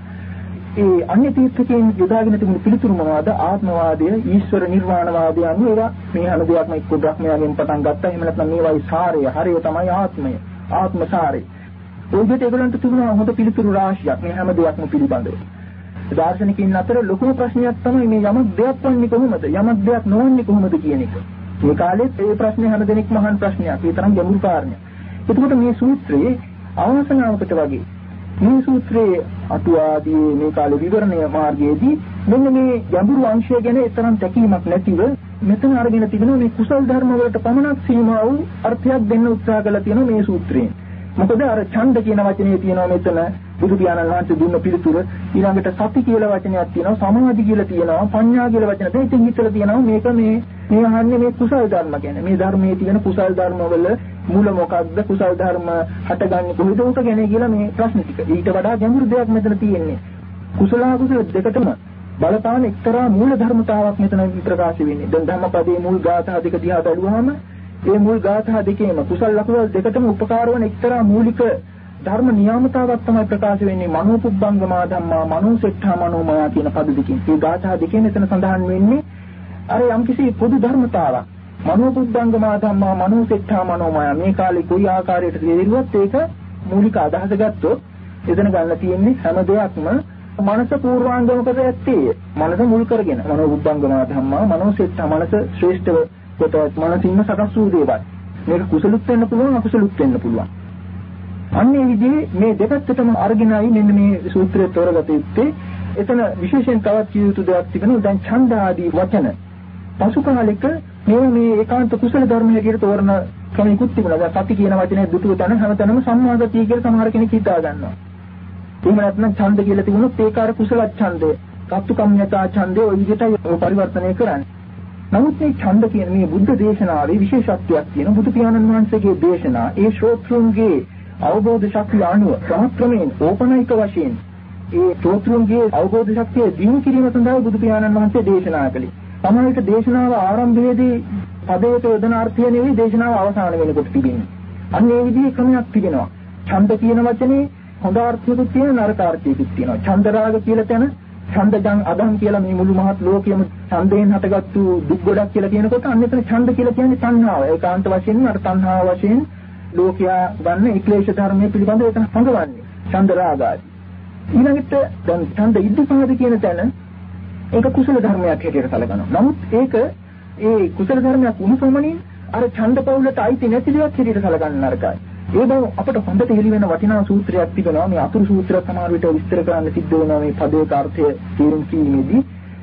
ඒ අන්‍ය තීර්ථකයන් යොදාගෙන තිබුණු පිළිතුරු මොනවාද? ආත්මවාදය, ඊශ්වර නිර්වාණවාදය අනුව ඒවා මේ හැම දෙයක්ම එක්ක බ්‍රහ්මයාගෙන් පටන් ගත්තා. එහෙම නැත්නම් මේවායි සාරය, හරය තමයි ආත්මය. ආත්ම සාරය. ඔයගෙට ඒගොල්ලන්ට තිබුණා හොඳ පිළිතුරු රාශියක් මේ හැම දෙයක්ම පිළිබඳව. දාර්ශනිකයින් අතර ලොකුම ප්‍රශ්නයක් තමයි මේ යමක් දෙයක් වන්නේ කොහොමද? යමක් දෙයක් නොවන්නේ කොහොමද කියන එක. මේ කාලෙත් ඒ ප්‍රශ්නේ හැම දෙනෙක්ම අහන ප්‍රශ්නයක්. ඒ තරම් ගැඹුරු කාරණයක්. එතකොට මේ සූත්‍රයේ අවසනාවකට වගේ මේ සූත්‍රයේ අටුවාදී මේ කාලේ විවරණය මාර්ගයේදී මෙන්න මේ ගැඹුරු අංශය ගැන තරම් තැකීමක් නැතිව මෙතන අරගෙන තිබෙනවා මේ කුසල් ධර්ම වලට පමණක් සීමා වූ අර්ථයක් දෙන්න උත්සාහ කරලා තියෙනවා මේ සූත්‍රයෙන්. මොකද අර ඡන්ද කියන වචනේ තියෙනවා මෙතන බුදු පියාණන් වහන්සේ දුන්න පිළිතුර. ඊළඟට සති කියලා වචනයක් තියෙනවා, සමාධි කියලා තියෙනවා, පඤ්ඤා කියලා වචන දෙකක් හිතලා තියෙනවා. මේක මේ අහන්නේ මේ කුසල් ධර්ම කියන්නේ. මේ ධර්මයේ තියෙන කුසල් ධර්ම වල මූල මොකක්ද? කුසල් ධර්ම හටගන්නේ කොහේද උට ගැන කියලා මේ ප්‍රශ්න ටික. ඊට වඩා ගැඹුරු දෙයක් මෙතන තියෙන්නේ. කුසල අකුසල දෙකටම බලපාන එක්තරා මූල ධර්මතාවක් මෙතන ප්‍රකාශ වෙන්නේ. දැන් ධම්මපදයේ මුල් ගාථා දෙක දිහා බලුවාම ඒ මුල් ගාථා දෙකේම කුසල අකුසල දෙකටම උපකාර වන එක්තරා මූලික ධර්ම නියාමතාවක් තමයි ප්‍රකාශ වෙන්නේ. මනෝපුබ්බංගමා ධම්මා, මනෝසෙට්ඨා මනෝමයා කියන පද දෙකෙන්. මේ ගාථා දෙකෙන් එතන සඳහන් වෙන්නේ අර යම්කිසි පොදු ධර්මතාවක්. මනෝපුබ්බංගමා ධම්මා, මනෝසෙට්ඨා මනෝමයා. මේ කාලේ කොයි ආකාරයකට තේරුවත් ඒක මූලික අදහස ගත්තොත් එතන ගන්න තියෙන්නේ හැම දෙයක්ම මනස පූර්වාංගමකට ඇත්තේ. මනස මුල් කරගෙන මනෝපුබ්බංගමා ධම්මා, මනෝසෙට්ඨා මනස ශ්‍රේෂ්ඨව කොටවත් මනසින්ම සකස් වූ දේවල්. මේක කුසලුත් වෙන්න පුළුවන්, අකුසලුත් වෙන්න පුළුවන්. අන්නේ විදිහේ මේ දෙපැත්තටම අරගෙනයි මෙන්න මේ සූත්‍රය තෝරගත යුත්තේ. එතන විශේෂයෙන් තවත් කිය යුතු දෙයක් තිබෙනවා. දැන් ඡන්ද ආදී වචන පසු කාලෙක මේ ඒකාන්ත කුසල ධර්ම හැටියට තෝරන ක්‍රමයකුත් තිබුණා. දැන් සති කියන වචනේ දුටුව තැන හැමතැනම සම්මාගතිය කියලා සමහර කෙනෙක් හිතා ගන්නවා. එහෙම නැත්නම් ඡන්ද කියලා තිබුණොත් ඒක අර කුසල ඡන්දය, කප්පුකම්ඤතා ඡන්දය ඔය විදිහටයි පරිවර්තනය කරන්නේ. නමුත් මේ ඡන්ද කියන මේ බුද්ධ දේශනාවේ විශේෂත්වයක් තියෙනවා. බුදු පියාණන් වහන්සේගේ දේශනා ඒ ශ්‍රෝතෘන්ගේ අවබෝධ ශක්තිය අනුව ක්‍රමක්‍රමයෙන් ඕපනයික වශයෙන් ඒ ශ්‍රෝතෘන්ගේ අවබෝධ ශක්තිය දිනු කිරීම සඳහා බුදු පියාණන් වහන්සේ දේශනා කළේ. සමහරවිට දේශනාව ආරම්භයේදී පදයක යොදන අර්ථය නෙවෙයි දේශනාව අවසාන වෙනකොට තිබෙන්නේ. අන්න ඒ විදිහේ ක්‍රමයක් තිබෙනවා. ඡන්ද කියන වචනේ හොඳ අර්ථයකුත් තියෙනවා, නරක අර්ථයකුත් තියෙනවා. ඡන්ද රාග කියලා තැන ඡන්දජං අදම් කියලා මේ මුළු මහත් ලෝකයේම ඡන්දයෙන් හටගත්තු දුක් ගොඩක් කියලා කියනකොට අන්න එතන ඡන්ද කියලා කියන්නේ තණ්හාව. ඒකාන්ත වශයෙන් අර තණ්හාව වශයෙන් ලෝකයා ගන්න ක්ලේශ ධර්මයේ පිළිබඳව එතන හඟවන්නේ. ඡන්ද රාගාදී. ඊළඟට දැන් ඡන්ද ඉද්ධිපාද කියන තැන ඒක කුසල ධර්මයක් හැටියට සැලකනවා. නමුත් ඒක ඒ කුසල ධර්මයක් වුණුසමනින් අර ඡන්ද පවුලට අයිති නැති දෙයක් හැටියට සැලකන්න නරකයි. ඒ බව අපට හොඳට හෙළි වෙන වටිනා සූත්‍රයක් තිබෙනවා. මේ අතුරු සූත්‍රය සමහර විට විස්තර කරන්න සිද්ධ වෙනවා මේ පදේක අර්ථය තේරුම් ගැනීමේදී.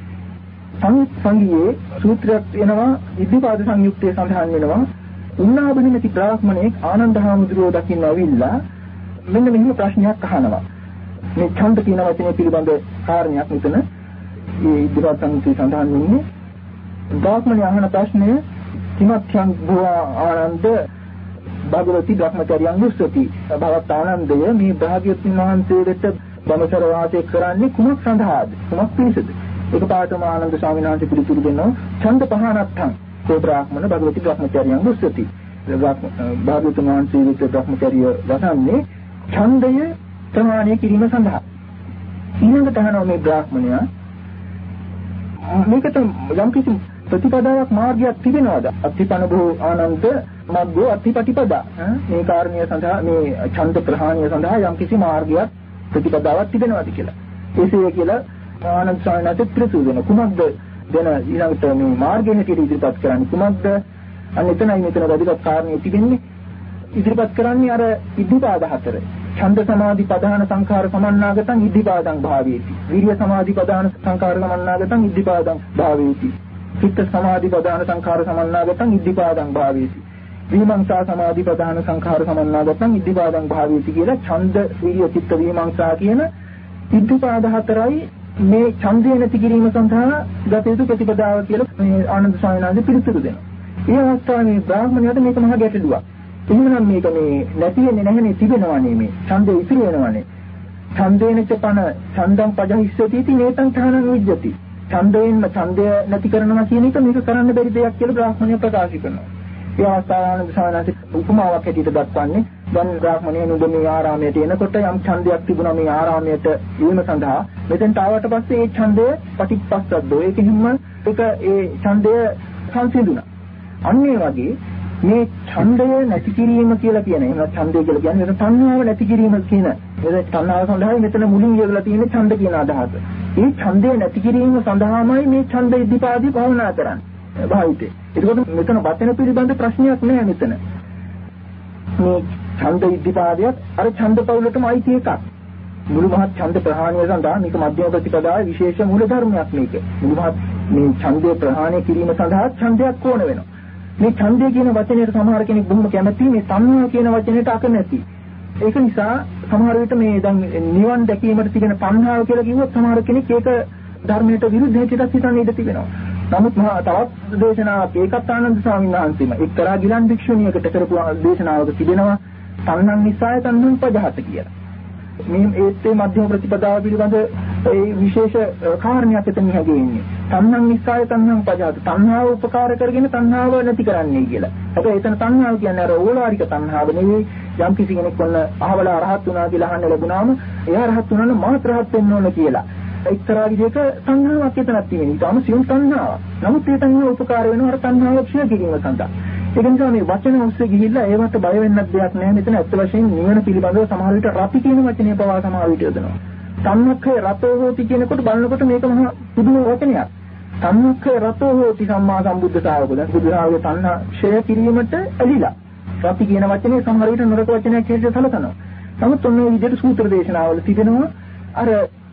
සංගීයේ සූත්‍රයක් එනවා ඉද්ධිපාද සංයුක්තයේ සඳහන් වෙනවා. උන්නාබදිනති බ්‍රාහ්මණෙක් ආනන්ද හාමුදුරුවෝ දකින්න ඇවිල්ලා මෙන්න මෙහෙම ප්‍රශ්නයක් අහනවා. මේ ඡන්ද කියන වචනේ පිළිබඳ කාරණයක් මෙතන මේ ඉද්ධිපාද සංයුක්තයේ සඳහන් වෙන්නේ. බ්‍රාහ්මණයා අහන ප්‍රශ්නය කිමත්යන් භුවා ආනන්ද භගවති බ්‍රහ්මචර්යයන් දුස්සති. භවත් ආනන්දය මේ භාග්‍යවතුන් වහන්සේ වෙත බඹසර වාසය කරන්නේ කුමක් සඳහාද? කුමක් පිණිසද? එකපාරටම ආනන්ද ස්වාමීන් වහන්සේ පිළිතුරු දෙනවා ඡන්ද පහනත්තං කෝ බ්‍රාහ්මණ භගවති බ්‍රහ්මචර්යයන් දුස්සති. භාග්‍යවතුන් වහන්සේ විතර බ්‍රහ්මචර්ය වසන්නේ ඡන්දය ප්‍රමාණය කිරීම සඳහා. ඊළඟට අහනවා මේ බ්‍රාහ්මණයා මේකට යම් කිසි ප්‍රතිපදාවක් මාර්ගයක් තිබෙනවද? අත්තිපන බෝ ආනන්ද මග්ගෝ අත්තිපටිපදා. මේ කාරණිය සඳහා මේ ඡන්ද ප්‍රහාණය සඳහා යම් කිසි මාර්ගයක් ප්‍රතිපදාවක් තිබෙනවද කියලා. එසේ කියලා ආනන්ද ස්වාමීන් වහන්සේ ප්‍රතිසූ දෙන කුමක්ද දෙන ඊළඟට මේ මාර්ගයෙන් ඉදිරිපත් කරන්නේ කුමක්ද? අන්න එතනයි මෙතන වැදගත් කාරණේ තිබෙන්නේ. ඉදිරිපත් කරන්නේ අර ඉද්ධිපාද හතර. ඡන්ද සමාධි ප්‍රධාන සංඛාර සමන්නාගතං ඉද්ධිපාදං භාවේති. විරිය සමාධි ප්‍රධාන සංඛාර සමන්නාගතං ඉද්ධිපාදං භාවේති. චිත්ත සමාධි ප්‍රධාන සංඛාර සමන්නාගතං ඉද්ධිපාදං භාවේති. විමංශා සමාධි ප්‍රධාන සංඛාර සමන්නාගතං ඉද්ධිපාදං භාවේති කියලා ඡන්ද විරිය චිත්ත විමංශා කියන ඉද්ධිපාද හතරයි මේ ඡන්දය නැති කිරීම සඳහා ගත යුතු ප්‍රතිපදාව කියලා මේ ආනන්ද ස්වාමීන් වහන්සේ පිළිතුරු දෙනවා. ඒ අවස්ථාවේ මේ බ්‍රාහ්මණයාට මේක මහා ගැටලුවක්. එහෙනම් මේක මේ නැති වෙන්නේ නැහැනේ තිබෙනවනේ මේ ඡන්දය ඉතිරි වෙනවනේ. ඡන්දේනච පන ඡන්දං පජහිස්සති इति නේතං ඨානං විජ්ජති. ඡන්දයෙන්ම ඡන්දය නැති කරනවා කියන එක මේක කරන්න බැරි දෙයක් කියලා බ්‍රාහ්මණයා ප්‍රකාශ කරනවා. ඒ අවස්ථාවේ ආනන්ද ස්වාමීන් වහන්සේ උපමාවක් හැටියට දක්වන්නේ දැන් බ්‍රාහ්මණයා නුඹ මේ ආරාමයට එනකොට යම් ඡන්දයක් තිබුණා මේ ආරාමයට වීම සඳහා මෙතෙන්ට ආවට පස්සේ ඒ ඡන්දය පටිච්චසමුප්පාදෝ ඒකෙහිම ඒක ඒ ඡන්දය සංසිඳුණා. අන්න ඒ වගේ මේ ඡන්දය නැති කිරීම කියලා කියන එහෙනම් ඡන්දය කියලා කියන්නේ ඒක තණ්හාව නැති කිරීම කියන ඒක තණ්හාව සඳහා මෙතන මුලින් කියවලා තියෙන ඡන්ද කියන අදහස. මේ ඡන්දය නැති කිරීම සඳහාමයි මේ ඡන්ද ඉද්ධිපාදී භාවනා කරන්නේ භාවිතේ. ඒකෝට මෙතන වචන පිළිබඳ ප්‍රශ්නයක් නෑ මෙතන. මේ ඡන්ද ඉද්ධිපාදියත් අර ඡන්ද පවුලටම අයිති එකක්. මුළු මහත් ඡන්ද ප්‍රහාණය සඳහා මේක මධ්‍යම ප්‍රතිපදාවේ විශේෂ මූල ධර්මයක් මේක. මුළු මහත් මේ ඡන්දය ප්‍රහාණය කිරීම සඳහා ඡන්දයක් ඕන වෙනවා. මේ ඡන්දය කියන වචනයට සමහර කෙනෙක් බොහොම කැමති මේ තණ්හා කියන වචනයට අකමැති. ඒක නිසා සමහර විට මේ දැන් නිවන් දැකීමට තිබෙන තණ්හාව කියලා කිව්වොත් සමහර කෙනෙක් ඒක ධර්මයට විරුද්ධ හැටියට හිතන්න ඉඩ තිබෙනවා. නමුත් මහා තවත් දේශනාවක් ඒකත් ආනන්ද ස්වාමීන් වහන්සේම එක්තරා ගිලන් භික්ෂුණියකට කරපු දේශනාවක තිබෙනවා තණ්හං නිසාය තණ්හං පජහත කියලා. මේ ඒත්තේ මධ්‍යම ප්‍රතිපදාව පිළිබඳ ඒ විශේෂ කාරණයක් එතන හැගෙන්නේ. තණ්හං නිසාය තණ්හං පජහත. තණ්හාව උපකාර කරගෙන තණ්හාව නැති කරන්නේ කියලා. හැබැයි එතන තණ්හාව කියන්නේ අර ඕලාරික තණ්හාව නෙවෙයි. යම් කිසි කෙනෙක් වන්න අහවලා රහත් වුණා කියලා අහන්න ලැබුණාම එයා රහත් වුණා නම් මාත් රහත් වෙන්න ඕන කියලා. එක්තරා විදිහක තණ්හාවක් එතනක් තියෙනවා. ඊටම සියුම් තණ්හාවක්. නමුත් ඒ තණ්හාව උපකාර වෙනවා අර තණ්හාව ක්ෂය කිරීම සඳහා. ඒක නිසා මේ වචන ඔස්සේ ගිහිල්ලා ඒවට බය වෙන්නත් දෙයක් නැහැ. මෙතන ඇත්ත වශයෙන්ම නිවන පිළිබඳව සමහර විට රති කියන වචනේ පවා සමහර විට යොදනවා. සම්මක්ඛේ රතෝ හෝති කියනකොට බලනකොට මේක මහා පුදුම වචනයක්. සම්මක්ඛේ රතෝ හෝති සම්මා සම්බුද්ධ ශාවකද. බුදු ශාවකගේ තණ්හා ක්ෂය කිරීමට ඇලිලා. රති කියන වචනේ සමහර විට නරක වචනයක් හැටියට සැලකනවා. නමුත් ඔන්න ඔය විදිහට සූත්‍ර දේශනාවල තිබෙනවා අර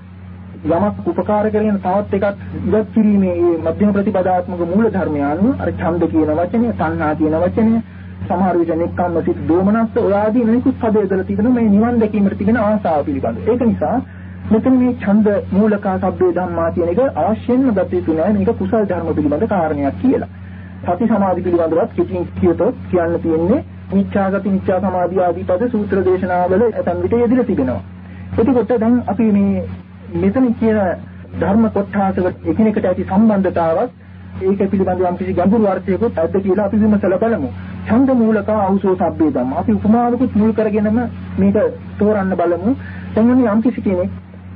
යමක් උපකාර කරගෙන තවත් එකක් ඉවත් කිරීමේ මේ මධ්‍යම ප්‍රතිපදාත්මක මූල ධර්මය අනුව අර ඡන්ද කියන වචනය, තණ්හා කියන වචනය, සමහර විට නෙක්ඛම්ම සිත් දෝමනස්ස ඔය ආදී නිකුත් පද යොදලා තිබෙනවා මේ නිවන් දැකීමට තිබෙන ආසාව පිළිබඳ. ඒක නිසා මෙතන මේ ඡන්ද මූලකා සබ්බේ ධම්මා කියන එක අවශ්‍යයෙන්ම ගත යුතු නෑ. මේක කුසල ධර්ම පිළිබඳ කාරණයක් කියලා. සති සමාධි පිළිබඳවත් කිසිම කියතොත් කියන්න තියෙන්නේ මිච්ඡාගති මිච්ඡා සමාධි ආදී පද සූත්‍ර දේශනාවල ඇතන් විට යෙදලා තිබෙනවා. එතකොට දැන් අපි මේ මෙතන කියන ධර්ම කොටසකට එකිනෙකට ඇති සම්බන්ධතාවක් ඒක පිළිබඳව යම් කිසි ගැඹුරු අර්ථයකට ඇද්ද කියලා අපි විමසලා බලමු. ඡන්ද මූලක ආවුසෝ සබ්බේ ධම්ම. අපි උපමාවකුත් මුල් කරගෙනම මේක තෝරන්න බලමු. දැන් යම් කිසි කෙනෙක්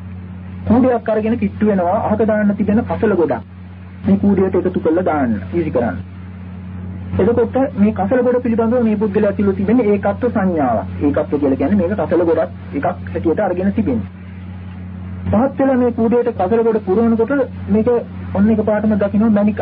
කූඩයක් අරගෙන කිට්ටු වෙනවා අහක දාන්න තිබෙන කසල ගොඩක්. මේ කූඩයට එකතු කරලා දාන්න ඊසි කරන්න. එතකොට මේ කසල ගොඩ පිළිබඳව මේ පුද්ගලයා ඇතුළු තිබෙන ඒකත්ව සංඥාවක්. ඒකත්ව කියලා කියන්නේ මේක කසල ගොඩක් එකක් හැටියට අරගෙන තිබෙන්නේ. පහත් වෙලා මේ කූඩේට කසල ගොඩ පුරවනකොට මේක ඔන්න එක පාටම දකින්න මණිකක්.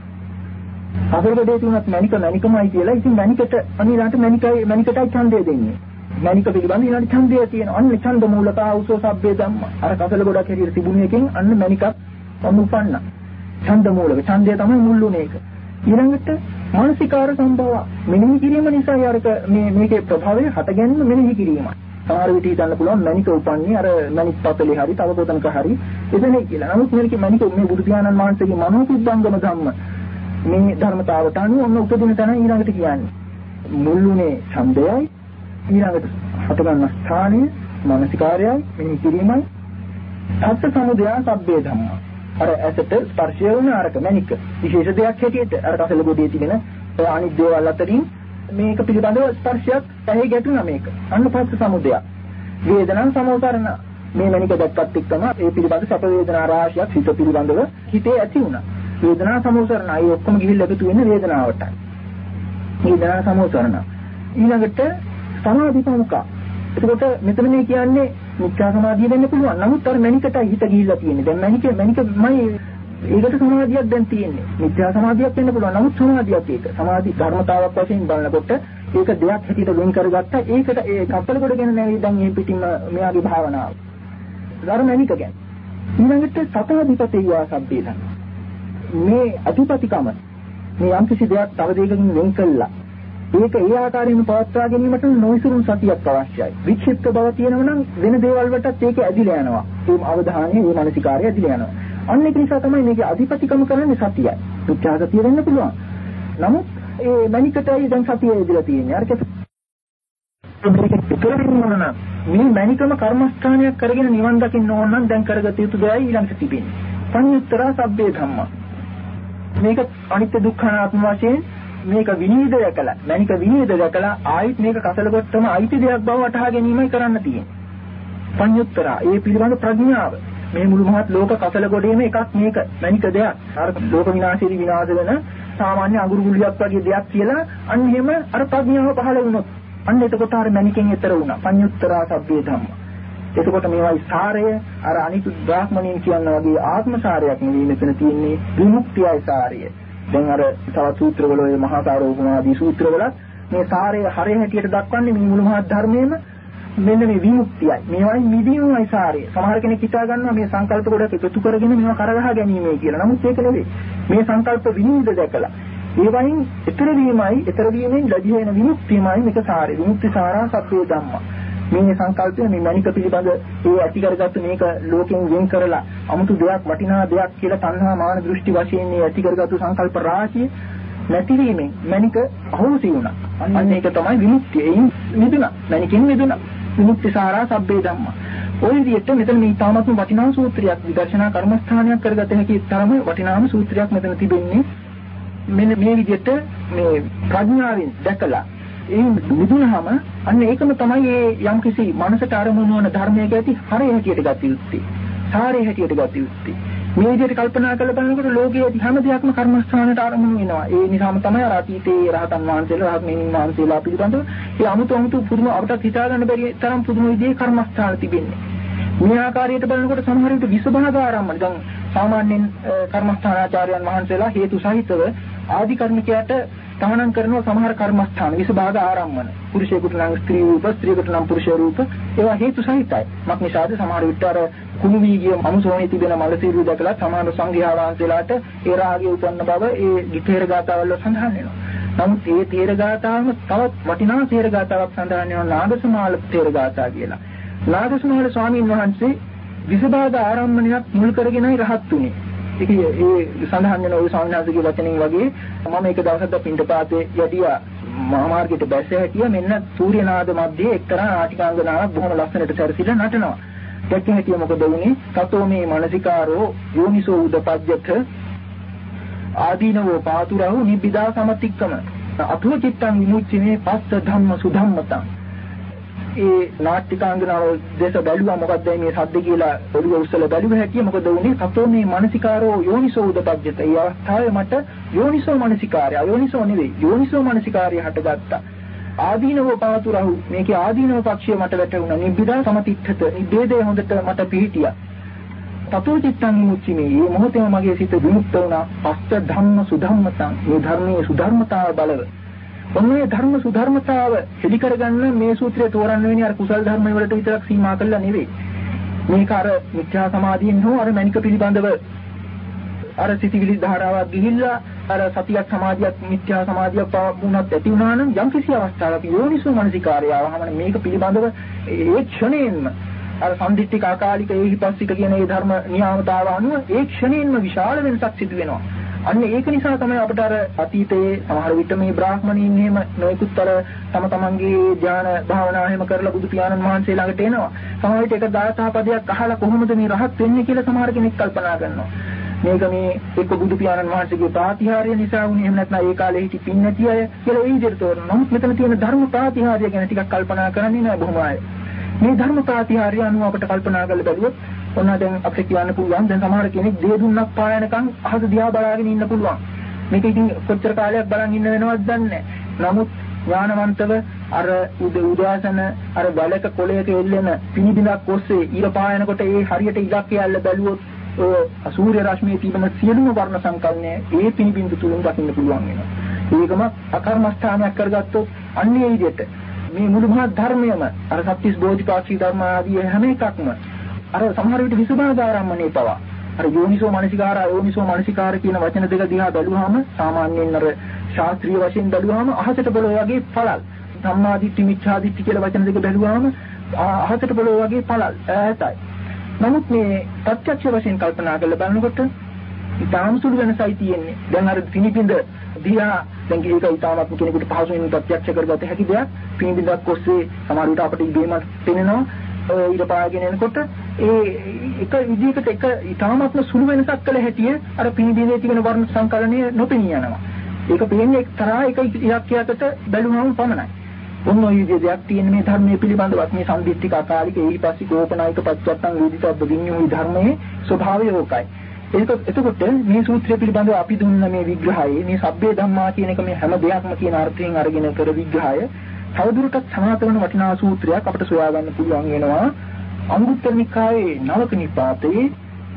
කසල ගොඩේ තුනක් මණිකමයි කියලා. ඉතින් මණිකට අනිලාට මණිකටයි ඡන්දය දෙන්නේ. මණික පිළිබඳ ඊළඟ ඡන්දය තියෙනවා. අන්න ඡන්ද මූලක ආවුසෝ සබ්බේ ධම්ම. අර කසල ගොඩක් හැටියට තිබුණ එකෙන් අන්න මණිකක් උපන්නා. ඡන්ද මූලක ඡන්දය තමයි මුල්ුනේ ඒක. ඊළඟට මානසිකාර සම්භව මෙනෙහි කිරීම නිසා යාරක මේකේ ප්‍රභාවය හටගන්න මෙනෙහි කිරීමයි. සමහර විට හිතන්න පුළුවන් මණික උපන්නේ අර මණික් පතලේ හරි තව කොතනක හරි එතනේ කියලා. නමුත් මේකේ මණික මේ බුදු පියාණන් වහන්සේගේ මනෝපුබ්බංගම ධම්ම මේ ධර්මතාවට අනුව ඔන්න උපදින තැන ඊළඟට කියන්නේ. මුල්ුනේ ඡන්දයයි ඊළඟට හටගන්න ස්ථානය මානසිකාරයයි මෙනෙහි කිරීමයි. සත්‍ය සමුදය සබ්බේ ධම්ම. අර ඇසට ස්පර්ශය වුණ අරක මැනික විශේෂ දෙයක් හැටියට අර කසල ගොඩේ තිබෙන අනිත් දේවල් අතරින් මේක පිළිබඳව ස්පර්ශයක් ඇහි ගැටුණා මේක. අන්න පස්ස සමුදයක්. වේදනා සමෝසරණ මේ මැනික දැක්කත් එක්කම ඒ පිළිබඳ සැප වේදනා රාශියක් හිත පිළිබඳව හිතේ ඇති වුණා. වේදනා සමෝසරණ අය ඔක්කොම ගිහිල්ලා එකතු වෙන්නේ වේදනාවටයි. වේදනා සමෝසරණ. ඊළඟට සමාධි ප්‍රමුඛ. එතකොට මෙතන මේ කියන්නේ මිත්‍යා සමාධිය වෙන්න පුළුවන්. නමුත් අර මැනිකට හිත ගිහිල්ලා තියෙන්නේ. දැන් මැනිකමයි ඒකට සමාධියක් දැන් තියෙන්නේ. මිත්‍යා සමාධියක් වෙන්න පුළුවන්. නමුත් සමාධියක් ඒක. සමාධි ධර්මතාවක් වශයෙන් බලනකොට ඒක දෙයක් හැටියට වෙන් කරගත්තා. ඒකට ඒ කප්පල කොට ගැන නෑ දැන් මේ පිටින්ම මෙයාගේ භාවනාව. ධර්මනික ගැන. ඊළඟට සතාධිපතිය සම්පේතන. මේ අධිපතිකම මේ යම්කිසි දෙයක් තව දෙයකින් වෙන් කළා. ඒක ඒ ආකාරයෙන්ම පවත්වා ගැනීමට නොවිසුරුම් සතියක් අවශ්‍යයි. වික්ෂිප්ත බව තියෙනවා නම් වෙන දේවල් වලටත් ඒක ඇදිලා යනවා. ඒ අවධානය, ඒ මානසිකාරය ඇදිලා යනවා. අන්න ඒක නිසා තමයි මේකේ අධිපතිකම කරන්නේ සතියයි. මිත්‍යා සතිය වෙන්න පුළුවන්. නමුත් ඒ මණිකටයි දැන් සතිය ඇදිලා තියෙන්නේ. අර මේ මණිකම කර්මස්ථානයක් කරගෙන නිවන් දකින්න ඕන නම් දැන් කරගත යුතු දෙයයි ඊළඟට තිබෙන්නේ. සංයුත්තරා සබ්බේ ධම්මා. මේක අනිත්‍ය දුක්ඛ අනාත්ම වශයෙන් මේක විනීත දැකලා මණික විනීත දැකලා ආයිත් මේක කසල කොටම අයිති දෙයක් බව වටහා ගැනීමයි කරන්න තියෙන්නේ. සංයුත්තරා ඒ පිළිබඳ ප්‍රඥාව මේ මුළු මහත් ලෝක කසල කොටේම එකක් මේක මණික දෙයක්. අර ලෝක විනාශයේදී විනාශ වෙන සාමාන්‍ය අඟුරු ගුලියක් වගේ දෙයක් කියලා අන්න එහෙම අර ප්‍රඥාව පහළ වුණොත් අන්න එතකොට අර මණිකෙන් ඈතර වුණා. සංයුත්තරා සබ්බේ ධම්ම. එතකොට මේවායි සාරය අර අනිත් බ්‍රාහ්මණයන් කියනවා වගේ ආත්ම සාරයක් නෙවෙයි මෙතන තියෙන්නේ විමුක්තියයි සාරය. දැන් අර තවත් සූත්‍රවල ඔය මහා සාරෝපමාදී සූත්‍රවල මේ සාරය හරය හැටියට දක්වන්නේ මේ මුළු මහත් ධර්මයේම මෙන්න මේ විමුක්තියයි. මේවයි මිදීමයි සාරය. සමහර කෙනෙක් හිතා ගන්නවා මේ සංකල්ප ගොඩක් එකතු කරගෙන මේවා කරගහ ගැනීමයි කියලා. නමුත් ඒක නෙවෙයි. මේ සංකල්ප විනිවිද දැකලා ඒවයින් ඊතර වීමයි, ඊතර වීමෙන් ලැබී වෙන විමුක්තියමයි මේක සාරය. විමුක්ති සාරා සත්‍ය ධම්ම. මේ සංකල්පය මේ මණික පිළිබඳ ඒ ඇති කරගත්තු මේක ලෝකෙන් වෙන් කරලා 아무තු දෙයක් වටිනා දෙයක් කියලා තණ්හා මාන දෘෂ්ටි වශයෙන් මේ ඇති කරගත්තු සංකල්ප රාශිය නැතිවීමෙන් මණික අහෝසි වුණා. අන්න ඒක තමයි විමුක්තිය. එයින් මිදුණා. මණිකෙන් මිදුණා. විමුක්ති සාරා සබ්බේ ධම්ම. ඔය විදිහට මෙතන මේ තාමත්ම වටිනා සූත්‍රයක් විදර්ශනා කර්මස්ථානයක් කරගත හැකි තරම වටිනාම සූත්‍රයක් මෙතන තිබෙන්නේ. මෙන්න මේ විදිහට මේ ප්‍රඥාවෙන් දැකලා ඒ මිදුණාම අන්න ඒකම තමයි මේ යම්කිසි මනසට අරමුණු වන ධර්මයක ඇති හරය හැටියට ගත යුත්තේ. සාරය හැටියට ගත යුත්තේ. මේ විදිහට කල්පනා කරලා බලනකොට ලෝකයේ හැම දෙයක්ම කර්මස්ථානට අරමුණු වෙනවා. ඒ නිසාම තමයි අර අතීතයේ රහතන් වහන්සේලා, රහත් මෙනින් වහන්සේලා පිළිබඳව ඒ අමුතු පුදුම අපට හිතා ගන්න බැරි තරම් පුදුම විදිහේ කර්මස්ථාන තිබෙන්නේ. මේ ආකාරයට බලනකොට සමහර විට විසභාග ආරම්භන දැන් සාමාන්‍යයෙන් කර්මස්ථානාචාර්යයන් වහන්සේලා හේතු සහිතව ආදි කර්මිකයට තහනම් කරනවා සමහර කර්මස්ථාන විසභාග ආරම්භන. පුරුෂයෙකුට නම් ස්ත්‍රී රූප, ස්ත්‍රියකට නම් පුරුෂ රූප ඒවා හේතු සහිතයි. මක්නිසාද සමහර විට අර කුණු වී ගිය මනුසෝණේ තිබෙන මල සිරුර දැකලා සමහර සංඝයා වහන්සේලාට ඒ රාගය උපන්න බව ඒ ධිතේර ගාථාවල සඳහන් වෙනවා. නමුත් ඒ තේර ගාථාවම තවත් වටිනා තේර ගාථාවක් සඳහන් වෙනවා නාගසමාල තේර ගාථා කියලා. නාගසමාල ස්වාමීන් වහන්සේ විසභාග ආරම්භණයක් මුල් කරගෙනයි රහත් උනේ. ඒක ඒ සඳහන් වෙන ওই සාමාන්‍යසික වචනින් වගේ මම එක දවසක් පින්ඩපාතේ යටියා මහා මාර්ගයට බැස්ස හැටිය මෙන්න සූර්යනාද මැදේ එක්තරා නාටිකාංගනාවක් බොහොම ලස්සනට සැරසිලා නටනවා. දැක්ක හැටිය මොකද වුනේ? සතෝ මේ මානසිකාරෝ යෝනිසෝ උදපජ්ජත ආදීනවෝ පාතුරහු නිබ්බිදා සමතික්කම අතුල චිත්තං විමුච්චිනේ පස්ස ධම්ම සුධම්මතං. ඒ නාටිකාංගනාව දේශ බැලුවා මොකක්ද මේ සද්ද කියලා ඔළුව උස්සලා බැලුවා හැටිය මොකද වුනේ? සතෝ මේ මානසිකාරෝ යෝනිසෝ උදපජ්ජත. ඒ අවස්ථාවේ මට යෝනිසෝ මානසිකාරය අයෝනිසෝ නෙවෙයි යෝනිසෝ මානසිකාරය හටගත්තා. ආදීනව පාතුරහු මේකේ ආදීනව පක්ෂය මට වැටුණා. නිබ්බිදා සමතික්ඛත නිබ්බේදේ හොඳට මට පිහිටියා. තතෝ චිත්තං මුච්චිමේ මේ මොහොතේම මගේ සිත විමුක්ත වුණා. පස්ස ධම්ම සුධම්මතං මේ ධර්මයේ සුධර්මතාව බලව. ඔන්නේ ධර්ම සුධර්මතාව හෙලි කරගන්න මේ සූත්‍රය තෝරන්න වෙන්නේ අර කුසල් ධර්ම වලට විතරක් සීමා කළා නෙවෙයි. මේක අර මිත්‍යා සමාධියෙන් හෝ අර මණික පිළිබඳව අර සිතිවිලි ධාරාවක් ගිහිල්ලා අර සතියක් සමාධියක් මිත්‍යා සමාධියක් වුණත් ඇති වුණා නම් යම් කිසි අවස්ථාවක යෝනිසෝ මනසිකාරය ආවම මේක පිළිබඳව ඒ ක්ෂණයෙන්ම අර සම්දිත්තික අකාලික ඒහිපස්සික කියන ඒ ධර්ම නියාමතාව අනුව ඒ ක්ෂණයෙන්ම විශාල වෙනසක් සිදු වෙනවා. අන්න ඒක නිසා තමයි අපිට අර අතීතයේ සමහර විට මේ බ්‍රාහ්මණීන් එහෙම නොයෙකුත්තර තම තමන්ගේ ධ්‍යාන භාවනා එහෙම කරලා බුදු පියාණන් වහන්සේ ළඟට එනවා. සමහර විට එක දායතා පදයක් අහලා කොහොමද මේ රහත් වෙන්නේ කියලා සමහර කෙනෙක් කල්පනා කරනවා. මේක මේ එක්ක බුදු පියාණන් වහන්සේගේ ප්‍රාතිහාර්ය නිසා වුණේ එහෙම නැත්නම් ඒ කාලේ හිටි පින් නැති අය කියලා ඒ විදිහට තෝරන. නමුත් මෙතන තියෙන ධර්ම ප්‍රාතිහාර්ය ගැන ටිකක් කල්පනා කරන්නේ නැහැ බොහොම අය. මේ ධර්ම ප්‍රාතිහාර්ය අනුව අපිට කල්පනා කරලා බැලුවොත් ඔන්න දැන් අපිට කියන්න පුළුවන් දැන් සමහර කෙනෙක් දේ දුන්නක් පායනකම් අහස දිහා බලාගෙන ඉන්න පුළුවන්. මේක ඉතින් කොච්චර කාලයක් බලන් ඉන්න වෙනවද දන්නේ නැහැ. නමුත් ඥානවන්තව අර උදාසන අර වැලක කොළයක එල්ලෙන පිනිබිඳක් ඔස්සේ ඊර පායනකොට ඒ හරියට ඉලක්කය ඇල්ල බැලුවොත් සූර්ය රශ්මියේ තිබෙන සියලුම වර්ණ සංකල්පය ඒ පිනිබිඳු තුලින් දකින්න පුළුවන් වෙනවා. ඒකම අකර්මස්ථානයක් කරගත්තොත් අන්නේ විදිහට මේ මුළු මහත් ධර්මයම අර සත්‍තිස් බෝධිපාක්ෂික ධර්ම ආදී හැම එකක්ම අර සමහර විට විසුබාදාරම්මනේ පවා අර යෝනිසෝ මනසිකාර අයෝනිසෝ මනසිකාර කියන වචන දෙක දිහා බැලුවාම සාමාන්‍යයෙන් අර ශාස්ත්‍රීය වශයෙන් බැලුවාම අහසට බලෝ වගේ පළල් සම්මාදිට්ඨි මිච්ඡාදිට්ඨි කියලා වචන දෙක බැලුවාම අහසට බලෝ වගේ පළල් ඈතයි. නමුත් මේ ප්‍රත්‍යක්ෂ වශයෙන් කල්පනා කරලා බලනකොට ඊටාම් සුළු වෙනසයි තියෙන්නේ. දැන් අර පිනිබිඳ දිහා දැන් ඒක ඊටාමත් කෙනෙකුට පහසුවෙන් ප්‍රත්‍යක්ෂ කරගත හැකි දෙයක්. පිනිබිඳක් ඔස්සේ සමහර විට අපිට ඉබේම පෙනෙනවා. ඊට පාගෙන එනකොට ඒ එක විදිහකට එක ඊටාමත්ම සුළු වෙනසක් කළ හැටිය අර පිනිබිඳේ තිබෙන වර්ණ සංකලනය නොපෙනී යනවා. ඒක පේන්නේ එක්තරා එක ඉලක්කයකට බැලුවම පමණයි. ඔන්න ඔය විදිහේ දෙයක් තියෙන මේ ධර්මයේ පිළිබඳවත් මේ සම්දිත්තික අකාලික ඊපස්සේ කෝපනායක පච්චත්තං වේදිතබ්බ විඤ්ඤෝහි ධර්මයේ ස්වභාවය ඕකයි. එතකොට මේ සූත්‍රය පිළිබඳව අපි දුන්න මේ විග්‍රහයේ මේ සබ්බේ ධම්මා කියන එක මේ හැම දෙයක්ම කියන අර්ථයෙන් අරගෙන කර විග්‍රහය තවදුරටත් සනාත වෙන වටිනා සූත්‍රයක් අපිට සොයා ගන්න පුළුවන් වෙනවා. අංගුත්තර නිකායේ නවක නිපාතයේ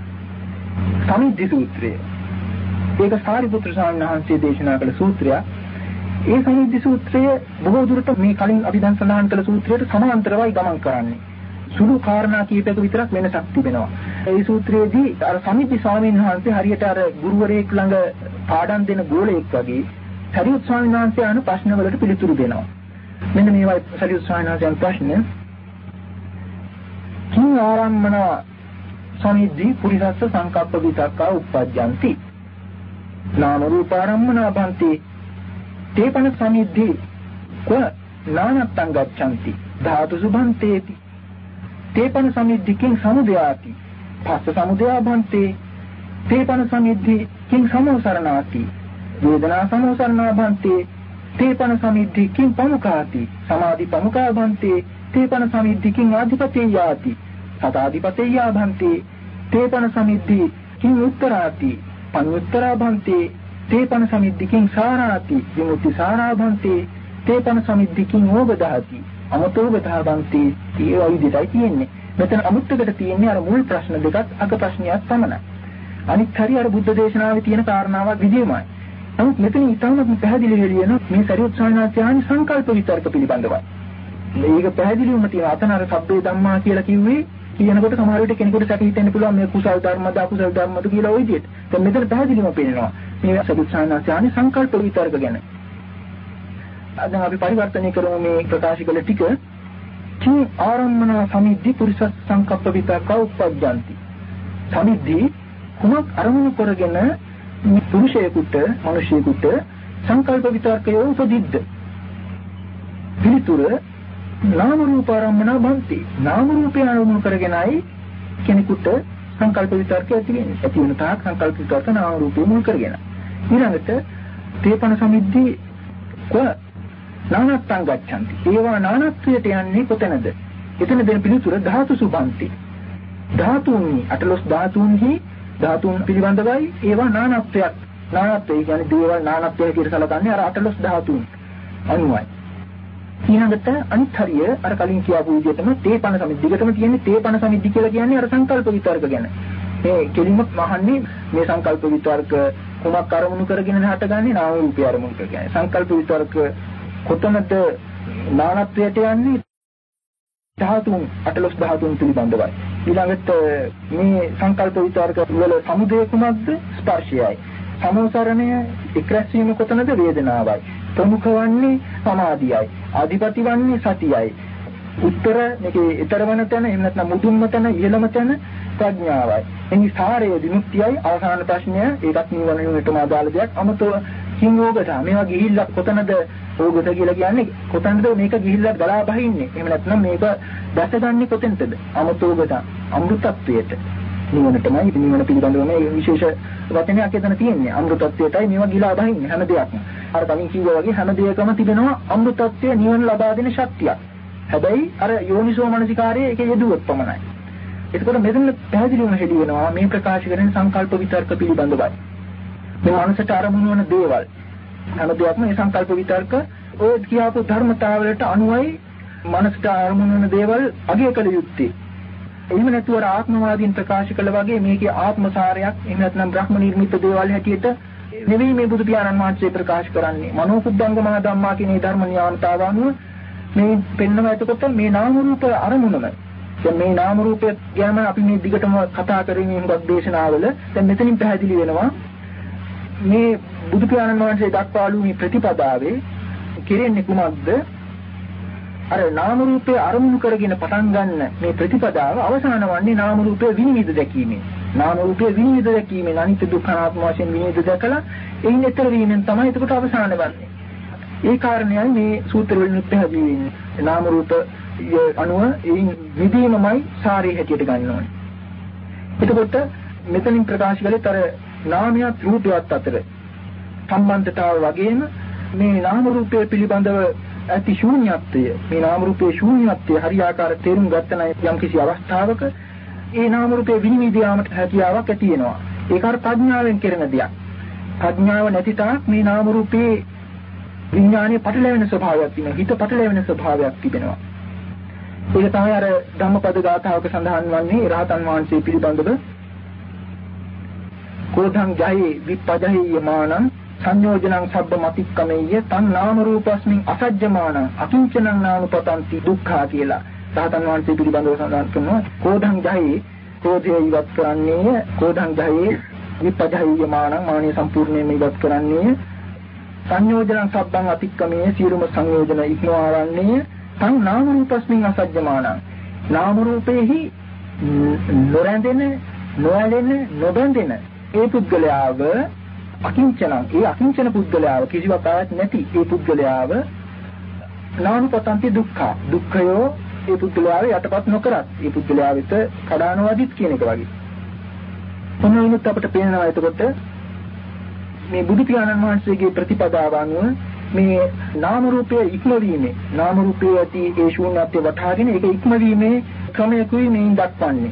සමිද්ධි සූත්‍රය. ඒක සාරිපුත්‍ර ස්වාමීන් වහන්සේ දේශනා කළ සූත්‍රයක්. ඒ සමිද්ධි සූත්‍රය බොහෝ දුරට මේ කලින් අපි දැන් සඳහන් කළ සූත්‍රයට සමාන්තරවයි ගමන් කරන්නේ. සුළු කාරණා කීපයක විතරක් වෙනසක් තිබෙනවා. ඒ සූත්‍රයේදී අර සමිද්ධි ස්වාමීන් වහන්සේ හරියට අර ගුරුවරයෙක් ළඟ පාඩම් දෙන ගෝලයෙක් වගේ සරියුත් ස්වාමීන් වහන්සේ අහන ප්‍රශ්න වලට පිළිතුරු දෙනවා. මෙන්න මේවයි සරියුත් ස්වාමීන් වහන්සේගේ ප්‍රශ්න. කිං ආරම්මන සමිද්ධි පුරිසස්ස සංකප්ප විතක්කා උප්පජ්ජಂತಿ නාම රූපාරම්මනා බන්ති තේපන සමිද්ධි ක නානත්තං ගච්ඡanti ධාතු සුභන්තේති තේපන සමිද්ධි කිං සමුදයාති පස්ස සමුදයා බන්තේ තේපන සමිද්ධි කිං සමෝසරණාති වේදනා සමෝසරණා බන්තේ තේපන සමිද්ධි කිං පමුඛාති සමාධි පමුඛා බන්තේ තේපන සමිද්ධි කිං ආධිපතේයාති සතාධිපතේයා බන්තේ තේපන සමිද්ධි කිං උත්තරාති පඤ්ඤුත්තරා බන්තේ තේපන සමිද්ධි කිං සාරාති විමුක්ති සාරා බන්තේ තේපන සමිද්ධි කිං ඕබදාති අමතෝබදා බන්තේ ඒ වයිදිතයි තියෙන්නේ. මෙතන අමුත්තකට තියෙන්නේ අර මුල් ප්‍රශ්න දෙකත් අග ප්‍රශ්නයක් පමණයි. අනිත් හරිය අර බුද්ධ දේශනාවේ තියෙන කාරණාවක් විදිහමයි. නමුත් මෙතන ඊටමත් පැහැදිලි වෙලියන මේ සරියුත් සානාත්‍යයන් සංකල්ප විතර්ක පිළිබඳවයි. මේක පැහැදිලිවම තියෙන අතන අර සබ්බේ ධම්මා කියලා කිව්වේ කියනකොට සමහර විට කෙනෙකුට සැක හිතෙන්න පුළුවන් මේ කුසල් ධර්මද අකුසල් ධර්මද කියලා ওই විදිහට. දැන් මෙතන පැහැදිලිවම පේනවා මේ සරියුත් සානාත්‍යයන් සංකල්ප විතර්ක ගැන. අද අපි පරිවර්තනය කරමු මේ ප්‍රකාශ කළ ටික. කිං ආරම්මන සමිද්ධි පුරිස සංකප්ප විතක්ක උප්පජ්ජಂತಿ සමිද්ධි කුමක් අරමුණු කරගෙන පුරුෂයෙකුට මිනිසෙකුට සංකල්ප විතර්කය උපදිද්ද පිළිතුර නාම රූප ආරම්මන බන්ති නාම රූපය අරමුණු කරගෙනයි කෙනෙකුට සංකල්ප විතර්කය ඇති වෙන්නේ. ඇති වෙන තාක් සංකල්ප විතර්ක නාම රූපය මුල් කරගෙන ඊළඟට තේපන සමිද්ධි කො නානත්තං ගච්ඡanti ඒවා නානත්වයට යන්නේ කොතැනද? එතන දෙන පිළිතුර ධාතු සුභන්ති ධාතුන්හි අටලොස් ධාතුන්හි ධාතුන් පිළිබඳවයි ඒවා නානත්වයක්. නානත්වය කියන්නේ දේවල් නානත්වය කියලා සැලකන්නේ අර අටලොස් ධාතුන් අනුවයි. ඊළඟට අනිත් හරිය අර කලින් කියපු විදිහටම තේපන සමිද්ධි දිගටම තියෙන්නේ තේපන සමිද්ධි කියලා කියන්නේ අර සංකල්ප විතර්ක ගැන. මේ කෙලින්ම මහන්නේ මේ සංකල්ප විතර්ක කුමක් අරමුණු කරගෙන හටගන්නේ නාම රූපය අරමුණු කරගෙන. සංකල්ප විතර්ක කොතනද නානත්වයට යන්නේ? ධාතුන් අටලොස් ධාතුන් පිළිබඳවයි. ඊළඟට මේ සංකල්ප විචාරක වල සමුදය කුමක්ද? ස්පර්ශයයි. සමෝසරණය එක්රැස්වීම කොතනද? වේදනාවයි. ප්‍රමුඛ වන්නේ සමාධියයි. අධිපති වන්නේ සතියයි. උත්තර මේකේ ඊතරවන තැන එහෙම නැත්නම් මුදුන්ම තැන ඉහළම තැන ප්‍රඥාවයි. එනි සාරය විමුක්තියයි. අවසාන ප්‍රශ්නය ඒකත් නිවනටම අදාළ දෙයක්. අමතෝ කිංෝගත මේවා ගිහිල්ලා කොතනද ඕගත කියලා කියන්නේ කොතනද මේක ගිහිල්ලා ගලා බහින්නේ? එහෙම නැත්නම් මේක දැසගන්නේ කොතෙන්ද? අමතෝගත අමෘතත්වයට. නිවනටමයි. ඉතින් නිවන පිළිබඳව මේ විශේෂ වචනයක් එතන තියෙන්නේ. අමෘතත්වයටයි මේවා ගිලා බහින්නේ හැම දෙයක්ම. අර කලින් කිව්වා වගේ හැම දෙයකම තිබෙනවා අමෘතත්වයේ නිවන ලබා දෙන ශක්තියක්. හැබැයි අර යෝනිසෝ මනසිකාරයේ ඒක යෙදුවොත් පමණයි. එතකොට මෙතන පැහැදිලිවම හෙළි වෙනවා මේ ප්‍රකාශ කරන සංකල්ප විතර්ක පිළිබඳවයි. මේ මනසට අරමුණු වන දේවල් හැම දෙයක්ම මේ සංකල්ප විතර්ක ඔය කියපු ධර්මතාවලට අනුවයි මනසට අරමුණු වන දේවල් අගය කළ යුත්තේ. එහෙම නැතුව ආත්මවාදීන් ප්‍රකාශ කළ වගේ මේකේ ආත්මසාරයක් එහෙම නැත්නම් බ්‍රහ්ම නිර්මිත දේවල් හැටියට නෙවෙයි මේ බුදු පියාණන් වහන්සේ ප්‍රකාශ කරන්නේ. මනෝකුද්ධංගම ධම්මා කියන මේ ධර්ම ඥානතාව අනුව මේ පෙන්වන එතකොට මේ නාම රූප අරමුණම දැන් මේ නාම රූපය ගැන අපි මේ දිගටම කතා කරමින් හුඟක් දේශනාවල දැන් මෙතනින් පැහැදිලි වෙනවා මේ බුදු පියාණන් වහන්සේ දක්වාලු මේ ප්‍රතිපදාවේ කෙරෙන්නේ කුමක්ද? අර නාම රූපේ අරමුණු කරගෙන පටන් ගන්න මේ ප්‍රතිපදාව අවසාන වන්නේ නාම රූපේ විනිවිද දැකීමෙන්. නාම රූපේ විනිවිද දැකීමෙන් අනිත්‍ය දුක්ඛ අනාත්ම වශයෙන් විනිවිද දැකලා එයින් ඈතර වීමෙන් තමයි එතකොට අවසාන වන්නේ. ඒ කාරණයයි මේ සූත්‍ර වලින් පැහැදිලි වෙන්නේ. නාම රූප අනුව එයින් විදීමමයි සාරේ හැටියට ගන්න ඕනේ. එතකොට මෙතනින් ප්‍රකාශ කළේ අර නාමයත් රූපයත් අතර සම්බන්ධතාව වගේම මේ නාම රූපය පිළිබඳව ඇති ශූන්‍යත්වය මේ නාම රූපයේ ශූන්‍යත්වය හරියාකාර තේරුම් ගන්න යම් කිසි අවස්ථාවක ඒ නාම රූපයේ විනිවිද යාමට හැකියාවක් ඇති වෙනවා. ඒක අර ප්‍රඥාවෙන් කෙරෙන දෙයක්. ප්‍රඥාව නැති තාක් මේ නාම රූපයේ විඥානයේ පටලැවෙන ස්වභාවයක් තියෙනවා. හිත පටලැවෙන ස්වභාවයක් තිබෙනවා. ඒක තමයි අර ධම්මපද ගාථාවක සඳහන් වන්නේ රහතන් වහන්සේ පිළිබඳව කෝධං ජහේ විපජහේ යමානං සංයෝජනං සබ්බ මතික්කමෙය්‍ය තන් නාම රූපස්මින් අසජ්ජමානං අකිංචනං නානුපතන්ති දුක්ඛා කියලා රහතන් වහන්සේ පිළිබඳව සඳහන් කරනවා. කෝධං ජහේ ක්‍රෝධය ඉවත් කරන්නේය. කෝධං ජහේ විපජහේ යමානං මානිය සම්පූර්ණයෙන්ම ඉවත් කරන්නේය. සංයෝජනං සබ්බං අතික්කමෙය්‍ය සියලුම සංයෝජන ඉක්මවා වන්නේය. තන් නාම රූපස්මින් අසජ්ජමානං නාම රූපේහි නොරැඳෙන නොඇලෙන නොබැඳෙන ඒ පුද්ගලයාව අකිංචනං ඒ අකිංචන පුද්ගලයාව කිසිවක් ආවත් නැති ඒ පුද්ගලයාව නානුපතන්ති දුක්ඛ දුක්ඛයෝ ඒ පුද්ගලයාව යටපත් නොකරත් ඒ පුද්ගලයා වෙත කඩානවදිත් කියන එක වගේ. මොනවායිනුත් අපිට පේනවා එතකොට මේ බුදු පියාණන් වහන්සේගේ ප්‍රතිපදාව අනුව මේ නාම රූපයේ ඉක්මවීමේ නාම රූපයේ ඇති ඒ ශූන්‍යත්වය වටහාගෙන ඒක ඉක්මවීමේ ක්‍රමයකුයි මේ දක්වන්නේ.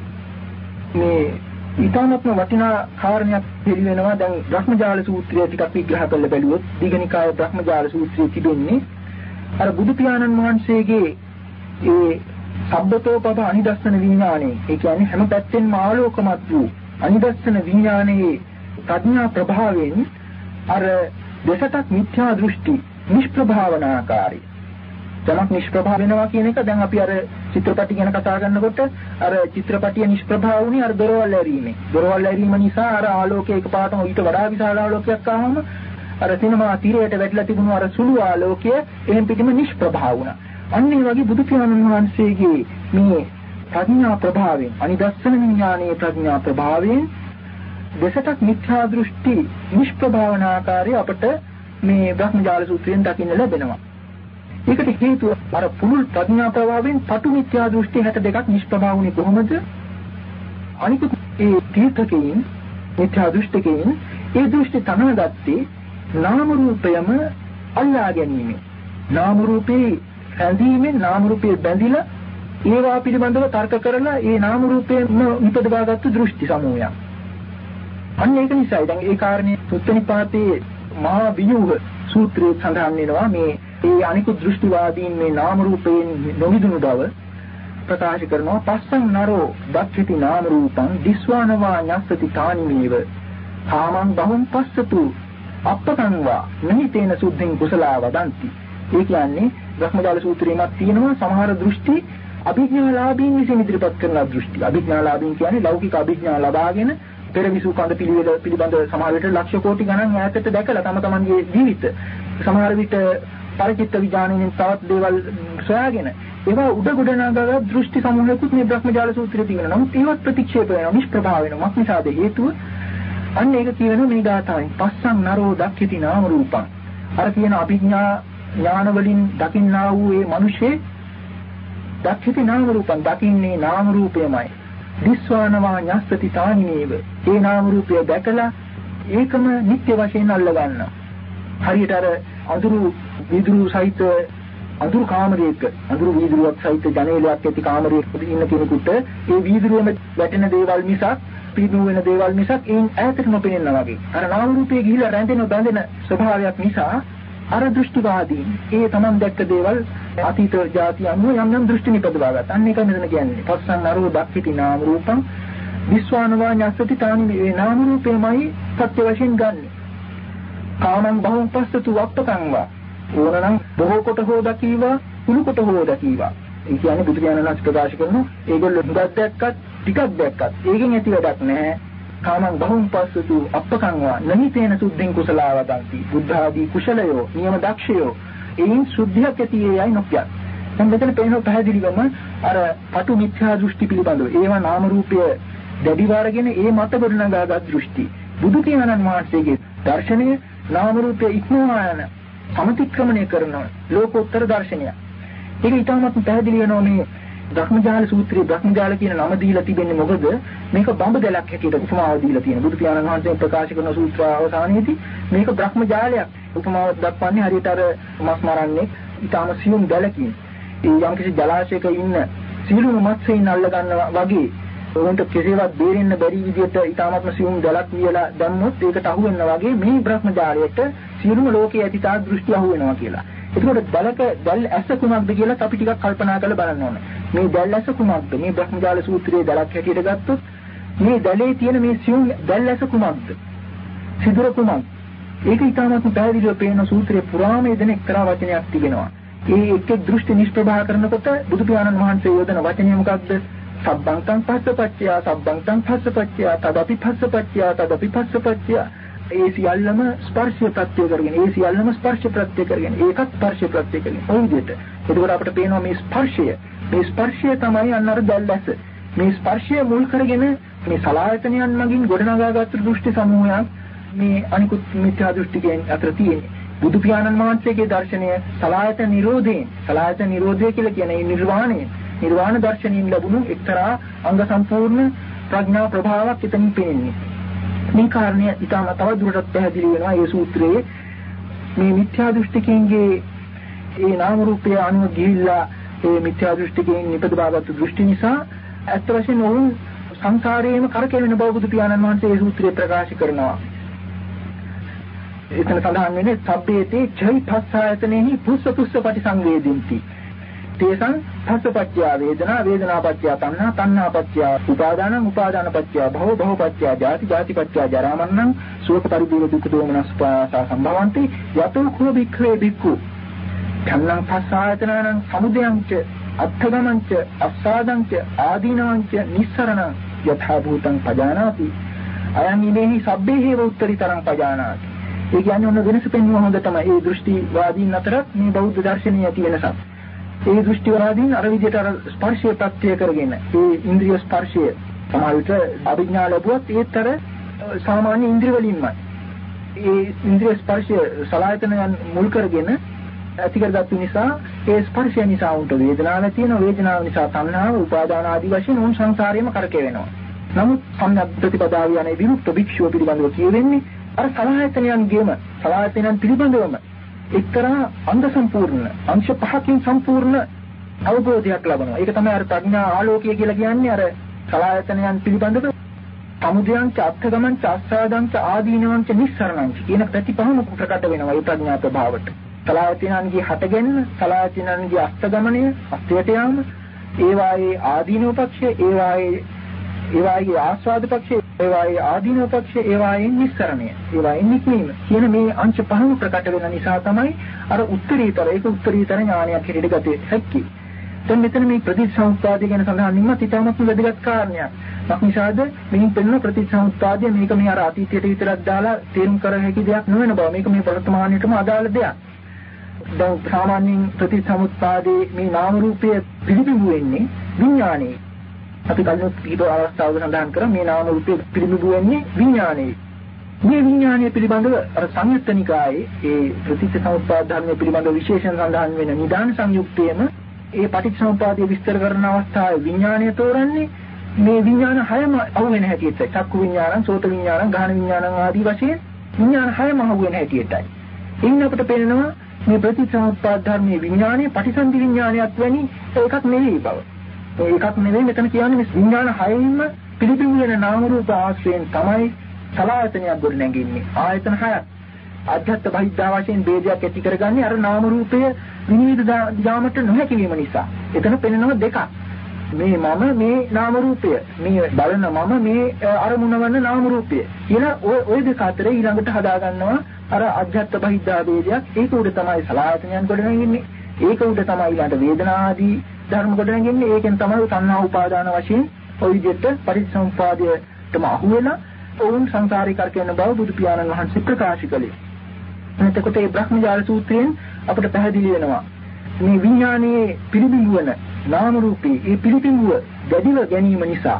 මේ ඊටාත්ම වටිනා කාරණයක් පිළිවෙනවා. දැන් බ්‍රහ්මජාල සූත්‍රය ටිකක් විග්‍රහ කරලා බැලුවොත් දීඝනිකායේ බ්‍රහ්මජාල සූත්‍රයේ තිබෙන්නේ අර බුදු පියාණන් වහන්සේගේ ඒ සබ්බතෝපප අනිදස්සන විඥානේ ඒ කියන්නේ හැම පැත්තෙන්ම ආලෝකමත් වූ අනිදස්සන විඥානයේ ප්‍රඥා ප්‍රභාවයෙන් අර දෙසටක් මිත්‍යා දෘෂ්ටි නිෂ්ප්‍රභාවනාකාරී තමක් නිෂ්ප්‍රභා වෙනවා කියන එක දැන් අපි අර චිත්‍රපටි ගැන කතා කරනකොට අර චිත්‍රපටිය නිෂ්ප්‍රභා වුණේ අර දොරවල් ඇරීමේ. දොරවල් ඇරීම නිසා අර ආලෝකය එකපාරටම ඊට වඩා විශාල ආලෝකයක් ආවම අර සිනමා තිරයට වැටලා තිබුණු අර සුළු ආලෝකය එහෙන් පිටිම නිෂ්ප්‍රභා වුණා. අන්න ඒ වගේ බුදු පියාණන් වහන්සේගේ මේ ප්‍රඥා ප්‍රභාවයෙන් අනිදස්සන විඥානයේ ප්‍රඥා ප්‍රභාවයෙන් දෙසටක් මිත්‍යා දෘෂ්ටි නිෂ්ප්‍රභාවනාකාරී අපට මේ බ්‍රහ්මජාල සූත්‍රයෙන් දකින්න ලැබෙනවා. ඒකට හේතුව අර පුරුල් ප්‍රඥා ප්‍රභාවයෙන් පටු මිත්‍යා දෘෂ්ටි 62ක් නිෂ්ප්‍රභා වුණේ කොහොමද? අනිකුත් ඒ තීර්ථකයන් මිත්‍යා දෘෂ්ටිකයන් ඒ දෘෂ්ටි තනගත්තේ නාම රූපයම අල්ලා ගැනීම. නාම රූපේ ඇඳීමෙන් නාම රූපේ බැඳිලා ඒවා පිළිබඳව තර්ක කරලා ඒ නාම රූපේම ඉපදවාගත්තු දෘෂ්ටි සමූහයක්. අන්න ඒක නිසායි දැන් ඒ කාරණේ සුත්තනිපාතේ මහා වියුහ සූත්‍රයේ සඳහන් වෙනවා මේ ඒ අනිකුත් දෘෂ්ටිවාදීන් මේ නාම රූපයෙන් නොමිදුණු බව ප්‍රකාශ කරනවා. පස්සං නරෝ දක්ඛති නාම රූපං දිස්වානවා ඤස්සති තානිමේව කාමං බහුම් පස්සතු අප්පකංවා නහිතේන සුද්ධින් කුසලා වදಂತಿ. ඒ කියන්නේ බ්‍රහ්මජාල සූත්‍රයේමත් තියෙනවා සමහර දෘෂ්ටි අභිඥාලාභීන් විසින් ඉදිරිපත් කරන දෘෂ්ටි. අභිඥාලාභීන් කියන්නේ ලෞකික අභිඥා ලබාගෙන පෙරවිසු කඳ පිළිබඳ සමහර විට ලක්ෂ කෝටි ගණන් ඈතට දැකලා තම තමන්ගේ ජීවිත සමහර විට පරිචිත්ත විඥාණයෙන් තවත් දේවල් සොයාගෙන ඒවා උඩ ගොඩ නගා දෘෂ්ටි සමූහයකුත් මේ බ්‍රහ්මජාල සූත්‍රයේ තියෙනවා. නමුත් ඒවත් ප්‍රතික්ෂේප වෙනවා, නිෂ්ප්‍රභා වෙනවා. මොකක්ද හේතුව? අන්න ඒක කියනවා මේ ගාථාවෙන්. පස්සං නරෝ දක්ඛති නාම රූපං. අර කියන අභිඥා ඥාන වලින් දකින්නා වූ මේ මිනිස්සේ දක්ඛති නාම රූපං දකින්නේ නාම රූපයමයි. දිස්වානවා ඤස්සති තානිමේව. ඒ නාම රූපය දැකලා ඒකම නිත්‍ය වශයෙන් අල්ල ගන්නවා. හරියට අර අඳුරු විදුරු සහිත අඳුරු කාමරයක අඳුරු වීදුරුවක් සහිත ජනේලයක් ඇති කාමරයක ඉන්න කෙනෙකුට ඒ වීදුරුවේම වැටෙන දේවල් මිසක් පිටු වෙන දේවල් මිසක් ඒන් ඈතට නොපෙනෙනවා වගේ. අර නාම රූපයේ ගිහිලා රැඳෙන බැඳෙන ස්වභාවයක් නිසා අර දෘෂ්ටිවාදී ඒ තමන් දැක්ක දේවල් අතීත જાති අනුව යම් යම් දෘෂ්ටි නිපදවා ගන්න. අන්න ඒක මෙතන කියන්නේ. පස්සන් නරෝ දක්ඛිති නාම රූපං විස්වානවා ඤස්සති තානි මේ නාම රූපේමයි සත්‍ය වශයෙන් ගන්න. කාමං බහුං පස්සතු වප්පකං වා ඕනනම් බොහෝ කොට හෝ දකීවා කුළු කොට හෝ දකීවා. ඒ කියන්නේ බුදු දානනාස් ප්‍රකාශ කරන ඒගොල්ලෝ හුඟක් දැක්කත් ටිකක් දැක්කත් ඒකෙන් ඇති වැඩක් නැහැ. කාමං බහුං පස්සතු අප්පකං වා නහිතේන සුද්ධින් කුසලාවදන්ති. බුද්ධ ආදී කුසලයෝ නියම දක්ෂයෝ එයින් සුද්ධියක් ඇති යයි නොකිය. දැන් මෙතන පේන පැහැදිලිවම අර පටු මිත්‍යා දෘෂ්ටි පිළිබඳව ඒවා නාම රූපය දැඩි වාරගෙන ඒ මත ගොඩනගාගත් දෘෂ්ටි. බුදු පියාණන් වහන්සේගේ දර්ශනය නාම රූපය ඉක්මවා යන සමතික්‍රමණය කරන ලෝකෝත්තර දර්ශනය. ඒක ඊටමත් පැහැදිලි වෙනවා මේ බ්‍රහ්මජාල සූත්‍රයේ බ්‍රහ්මජාල කියන නම දීලා තිබෙන්නේ මොකද? මේක බඹදලක් හැටියට උපමාව දීලා තියෙනවා. බුදු පියාණන් වහන්සේ ප්‍රකාශ කරන සූත්‍ර අවසානයේදී මේක බ්‍රහ්මජාලයක් උපමාවක් දක්වන්නේ හරියට අර මස් මරන්නේ ඊටම සියුම් දැලකින්. ඒ යම්කිසි ජලාශයක ඉන්න සියලුම මත්ස්‍යයන් අල්ල ගන්නවා වගේ උන්ට කෙසේවත් බේරෙන්න බැරි විදිහට ඊටාත්ම සියුම් දැලක් වියලා දැම්මොත් ඒකට අහු වෙනවා වගේ මේ බ්‍රහ්මජාලයට සියලුම ලෝකයේ ඇති තා දෘෂ්ටි අහු වෙනවා කියලා. ඒකෝට දැල් ඇස කුමක්ද කියලා අපි ටිකක් කල්පනා කරලා බලන්න ඕනේ. මේ දැල් ඇස කුමක්ද? මේ බ්‍රහ්මජාල සූත්‍රයේ දැලක් හැටියට ගත්තොත් මේ දැලේ තියෙන මේ සියුම් දැල් ඇස කුමක්ද? සිදුර කුමක්ද? ඒක ඊටාත්ම පැහැදිලිව පේන සූත්‍රයේ පුරාම දෙන එක්තරා වචනයක් තිබෙනවා. ඒ එක් දෘෂ්ටි නිෂ්ප්‍රභා කරනකොට බුදු පියාණන් වහන්සේ යොදන වචනය මොකක්ද? සබ්බංතං පස්සපච්චය සබ්බංතං පස්සපච්චය තදපි පස්සපච්චය තදපි පස්සපච්චය. ඒ සියල්ලම ස්පර්ශය ප්‍රත්‍ය කරගෙන ඒ සියල්ලම ස්පර්ශ ප්‍රත්‍ය කරගෙන ඒකත් ස්පර්ශ ප්‍රත්‍ය කරගෙන ඔය විදිහට. එතකොට අපිට පේනවා මේ ස්පර්ශය තමයි අන්නර දැල්ැස. මේ ස්පර්ශය මුල් කරගෙන මේ සලආයතනයන් මගින් ගොඩනගාගත් දෘෂ්ටි සමූහයක් මේ අනිකුත් මිත්‍යා දෘෂ්ටිකයන් අතර තියෙන්නේ. බුදු පියාණන් වහන්සේගේ දර්ශනය සලආයතන නිරෝධය කියලා කියන්නේ නිර්වාණ දර්ශනයෙන් ලැබුණු එක්තරා අංග සම්පූර්ණ ප්‍රඥා ප්‍රභාවක් එතනින් පේන්නේ. මේ කාරණය ඊටම තව දුරටත් පැහැදිලි වෙනවා මේ සූත්‍රයේ. මේ මිත්‍යා දෘෂ්ටිකයන්ගේ ඒ නාම රූපය අනුව ගිහිල්ලා ඒ මිත්‍යා දෘෂ්ටිකයන් නිපදවාගත් දෘෂ්ටි නිසා අත් වශයෙන් ඔවුන් සංසාරයේම කරකැවෙන බව බුදු පියාණන් වහන්සේ මේ සූත්‍රයේ ප්‍රකාශ කරනවා. එතන සඳහන් වෙන්නේ සබ්බේතේ චෛ පස්සායතනෙහි පුස්ස පටිසංවේදින්ති. තේසං පස්සපච්චය වේදනා වේදනාපච්චය තණ්හා තණ්හාපච්චය උපාදානං උපාදානපච්චය භවපච්චය ජාතිපච්චය ජරාමරණං ශෝක පරිදේව දුක්ඛ දෝමනස්පාසා සම්භවಂತಿ යතෝ කෝ භික්ඛවේ භික්ඛු ධම්මං පස්සායතනං සමුදයංච අත්ථගමංච අස්සාදංච ආදීනවංච නිස්සරණං යථා භූතං පජානාති අයං ඉමේහි සබ්බේහි උත්තරීතරං පජානාති. ඒ කියන්නේ ඔන්න වෙනස පෙන්වන හොඳ තමයි මේ දෘෂ්ටිවාදීන් අතරත් මේ බෞද්ධ දර්ශනීය ඇති වෙනසක්. ඒ දෘෂ්ටිවාදීන් අර විදිහට අර ස්පර්ශය ප්‍රත්‍ය කරගෙන ඒ ඉන්ද්‍රිය ස්පර්ශය සමාවිත අභිඥා ලැබුවත් ඒතර සාමාන්‍ය ඉන්ද්‍රිය වලින්මයි. ඒ ඉන්ද්‍රිය ස්පර්ශය සලආයතනයන් මුල් කරගෙන ඇති කරගත්තු නිසා ඒ ස්පර්ශය නිසා උන්ට වේදනාවක් තියෙනවා. වේදනාව නිසා තණ්හාව උපාදාන ආදී වශයෙන් උන් සංසාරයේම කරකැවෙනවා. නමුත් සම්‍යක් ප්‍රතිපදාව යන්නේ විමුක්ත භික්ෂුව පිළිබඳව කියවෙන්නේ අර සලආයතනයන් පිළිබඳවම එක්තරා අංග සම්පූර්ණ අංශ පහකින් සම්පූර්ණ අවබෝධයක් ලබනවා. ඒක තමයි අර ප්‍රඥා ආලෝකය කියලා කියන්නේ. අර සලආයතනයන් පිළිබඳව සමුදයන්ච අත්ථගමංච අස්සාදංච ආදීනවංච නිස්සරණංච කියන ප්‍රතිපහම ප්‍රකට වෙනවා මේ ප්‍රඥා ප්‍රභාවට. සලආයතනන්ගේ හටගෙන සලආයතනන්ගේ අස්තගමණය අස්තයට යාම ඒවායේ ආදීනව පක්ෂය ඒවායේ ආස්වාද පක්ෂය ඒවායේ ආදීනව පක්ෂය ඒවායේ නිස්සරණය ඒවායේ නික්මීම කියන මේ අංශ පහම ප්‍රකට වෙන නිසා තමයි අර උත්තරීතර ඥානයක් හැටියට ගත හැක්කේ. දැන් මෙතන මේ ප්‍රතිසංස්පාදය ගැන සඳහන් වීමත් ඉතාමත් වැදගත් කාරණයක්. මොකද මෙහින් පෙනෙන ප්‍රතිසංස්පාදය මේක මේ අර අතීතයට විතරක් දාලා තේරුම් කර හැකි දෙයක් නෙවෙන බව. මේක මේ වර්තමානයේටම අදාළ දෙයක්. දැන් සාමාන්‍යයෙන් ප්‍රතිසංස්පාදයේ මේ නාම රූපය පිළිබිඹු වෙන්නේ විඥානයේ. අපි කලින් කීප අවස්ථාවක සඳහන් කරා මේ නාම රූපය පිළිබිඹු වෙන්නේ විඥානයේ. මේ විඥානය පිළිබඳව අර සංයුත්ත නිකායේ ඒ ප්‍රතිසංස්පාද ධර්ම පිළිබඳව විශේෂයෙන් සඳහන් වෙන නිදාන සංයුක්තයේම ඒ පටිච්චසමුප්පාදය විස්තර කරන අවස්ථාවේ විඥානය තෝරන්නේ මේ විඥාන හයම අහුවෙන හැටියට චක්කු විඥානං, සෝත විඥානං, ගාහන විඥානං ආදී වශයෙන් විඥාන හයම අහුවෙන හැටියටයි. එයින් අපිට පේනවා මේ ප්‍රතිසමුප්පාද ධර්මයේ විඥානයේ පටිසන්ධි විඥානයක් වැනි එකක් නෙවෙයි බව. ඒකක් නෙවෙයි මෙතන කියන්නේ මේ විඥාන හයෙන්ම පිළිබිඹු වෙන නාම රූප ආශ්‍රයෙන් තමයි සලආයතනයක් ගොඩ නැගෙන්නේ. ආයතන හයක්. අධ්‍යාත්ම බහිද්ධා වශයෙන් ભેදයක් ඇති කරගන්නේ අර නාම රූපය විනිවිද යාමට නොහැකි වීම නිසා. එතන පෙනෙනවා දෙකක්. මේ මම මේ නාම රූපය, මේ බලන මම මේ අරමුණ වන නාම රූපය කියලා ওই දෙක අතර ඊළඟට හදා ගන්නවා අර අධ්‍යාත්ම බහිද්ධා ભેදයක්. ඒක උඩ තමයි සලආයතනයන් ගොඩ නැගෙන්නේ. ඒක උඩ තමයි ඊළඟට වේදනා ආදී ධර්ම ගොඩ නැගෙන්නේ. ඒකෙන් තමයි තණ්හා උපාදාන වශයෙන් ඔය විදිහට පරිසම්පාදයටම අහු වෙලා ඔවුන් සංසාරේ කරකැවෙන බව බුදු පියාණන් වහන්සේ ප්‍රකාශ කළේ. එතකොට මේ බ්‍රහ්මජාල සූත්‍රයෙන් අපිට පැහැදිලි වෙනවා මේ විඥානයේ පිළිබිඹු වන නාම රූපී ඒ පිළිබිඹුව දැඩිව ගැනීම නිසා,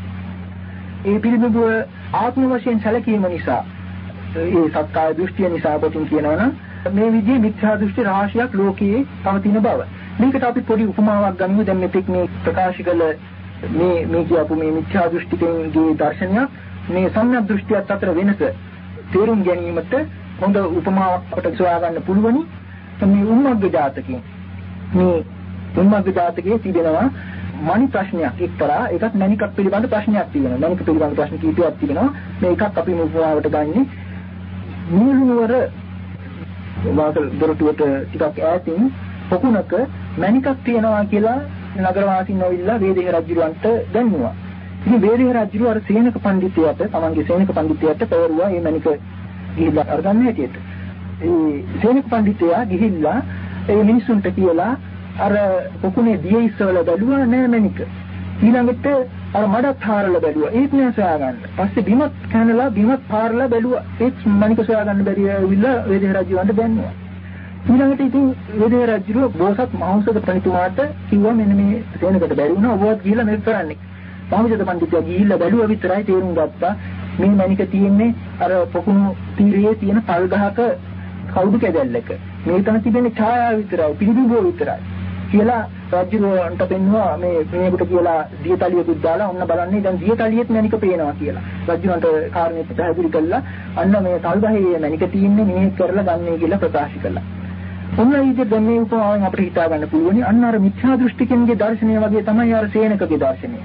ඒ පිළිබිඹුව ආත්ම වශයෙන් සැලකීම නිසා, ඒ සත්කාය දෘෂ්ටිය නිසා කොටින් කියනවනම් මේ විදිහේ මිත්‍යා දෘෂ්ටි රාශියක් ලෝකයේ පවතින බව. මේකට අපි පොඩි උපමාවක් ගනිමු. දැන් මෙතෙක් මේ ප්‍රකාශ කළ මේ කියපු මේ මිත්‍යා දෘෂ්ටිකයන්ගේ දර්ශනයක් මේ සම්‍යක් දෘෂ්ටියත් අතර වෙනස තේරුම් ගැනීමට හොඳ උපමාවක් අපට සොයා ගන්න පුළුවනි. මේ උම්මග්ග ජාතකයේ මේ උම්මග්ග ජාතකයේ තිබෙනවා මණි ප්‍රශ්නයක් එක්තරා ඒකත් මණිකක් පිළිබඳ ප්‍රශ්නයක් තියෙනවා. මණික පිළිබඳ ප්‍රශ්න කීපයක් තිබෙනවා. මේ එකක් අපි උපමාවට ගන්නේ නීලුවර වාසල් දොරටුවට ටිකක් ඈතින් පොකුණක මණිකක් තියෙනවා කියලා නගර වාසීන් ඇවිල්ලා වේදේහ රජුලන්ට දැන්නුවා. ඉතින් වේදේහ රජු අර සේනක පඬිතුයාට තමන්ගේ සේනක පඬිතුයාට පෙවරුවා මේ මණික ගිහිල්ලා අරගන්න හැටියට. ඒ සේනක පඬිතුයා ගිහිල්ලා ඒ මිනිසුන්ට කියලා අර පොකුණේ දිය ඉස්සවල බැලුවා නෑ මණික. ඊළඟට අර මඩත් හාරලා බැලුවා ඒත් නෑ සොයාගන්න. පස්සේ බිමත් කනලා බිමත් පාරලා බැලුවා ඒත් මණික සොයාගන්න බැරි ඇවිල්ලා වේදේහ රජුන්ට දැන්නුවා. ඊළඟට ඉතින් වේදේහ රජු බෝසත් මහෞෂධ පඬිතුමාට කිව්වා මෙන්න මේ සේනකට බැරි වුණා ඔබවත් ගිහිල්ලා මේක කරන්න. මහෞෂධ පඬිතුයා ගිහිල්ලා බැලුවා විතරයි තේරුම් ගත්තා මේ මණික තියෙන්නේ අර පොකුණු තීරයේ තියෙන පල් ගහක කවුඩු කැදැල්ලක. මේ තන තිබෙන්නේ ඡායාව විතරයි, පිළිබිඹුව විතරයි කියලා රජුන්ට පෙන්වුවා. මේකට කියලා දියතලියකුත් දාලා ඔන්න බලන්නේ දැන් දියතලියෙත් මණික පේනවා කියලා. රජුන්ට කාරණේ පැහැදිලි කළා. අන්න මේ තල් ගහේ මණික තියෙන්නේ මෙහෙ කරලා ගන්නයි කියලා ප්‍රකාශ කළා. ඔන්න ඊට දැන් මේ උපමාවෙන් අපිට හිතා ගන්න පුළුවනි අන්න අර මිත්‍යා දෘෂ්ටිකෙන්ගේ දර්ශනය වගේ තමයි අර සේනකගේ දර්ශනය.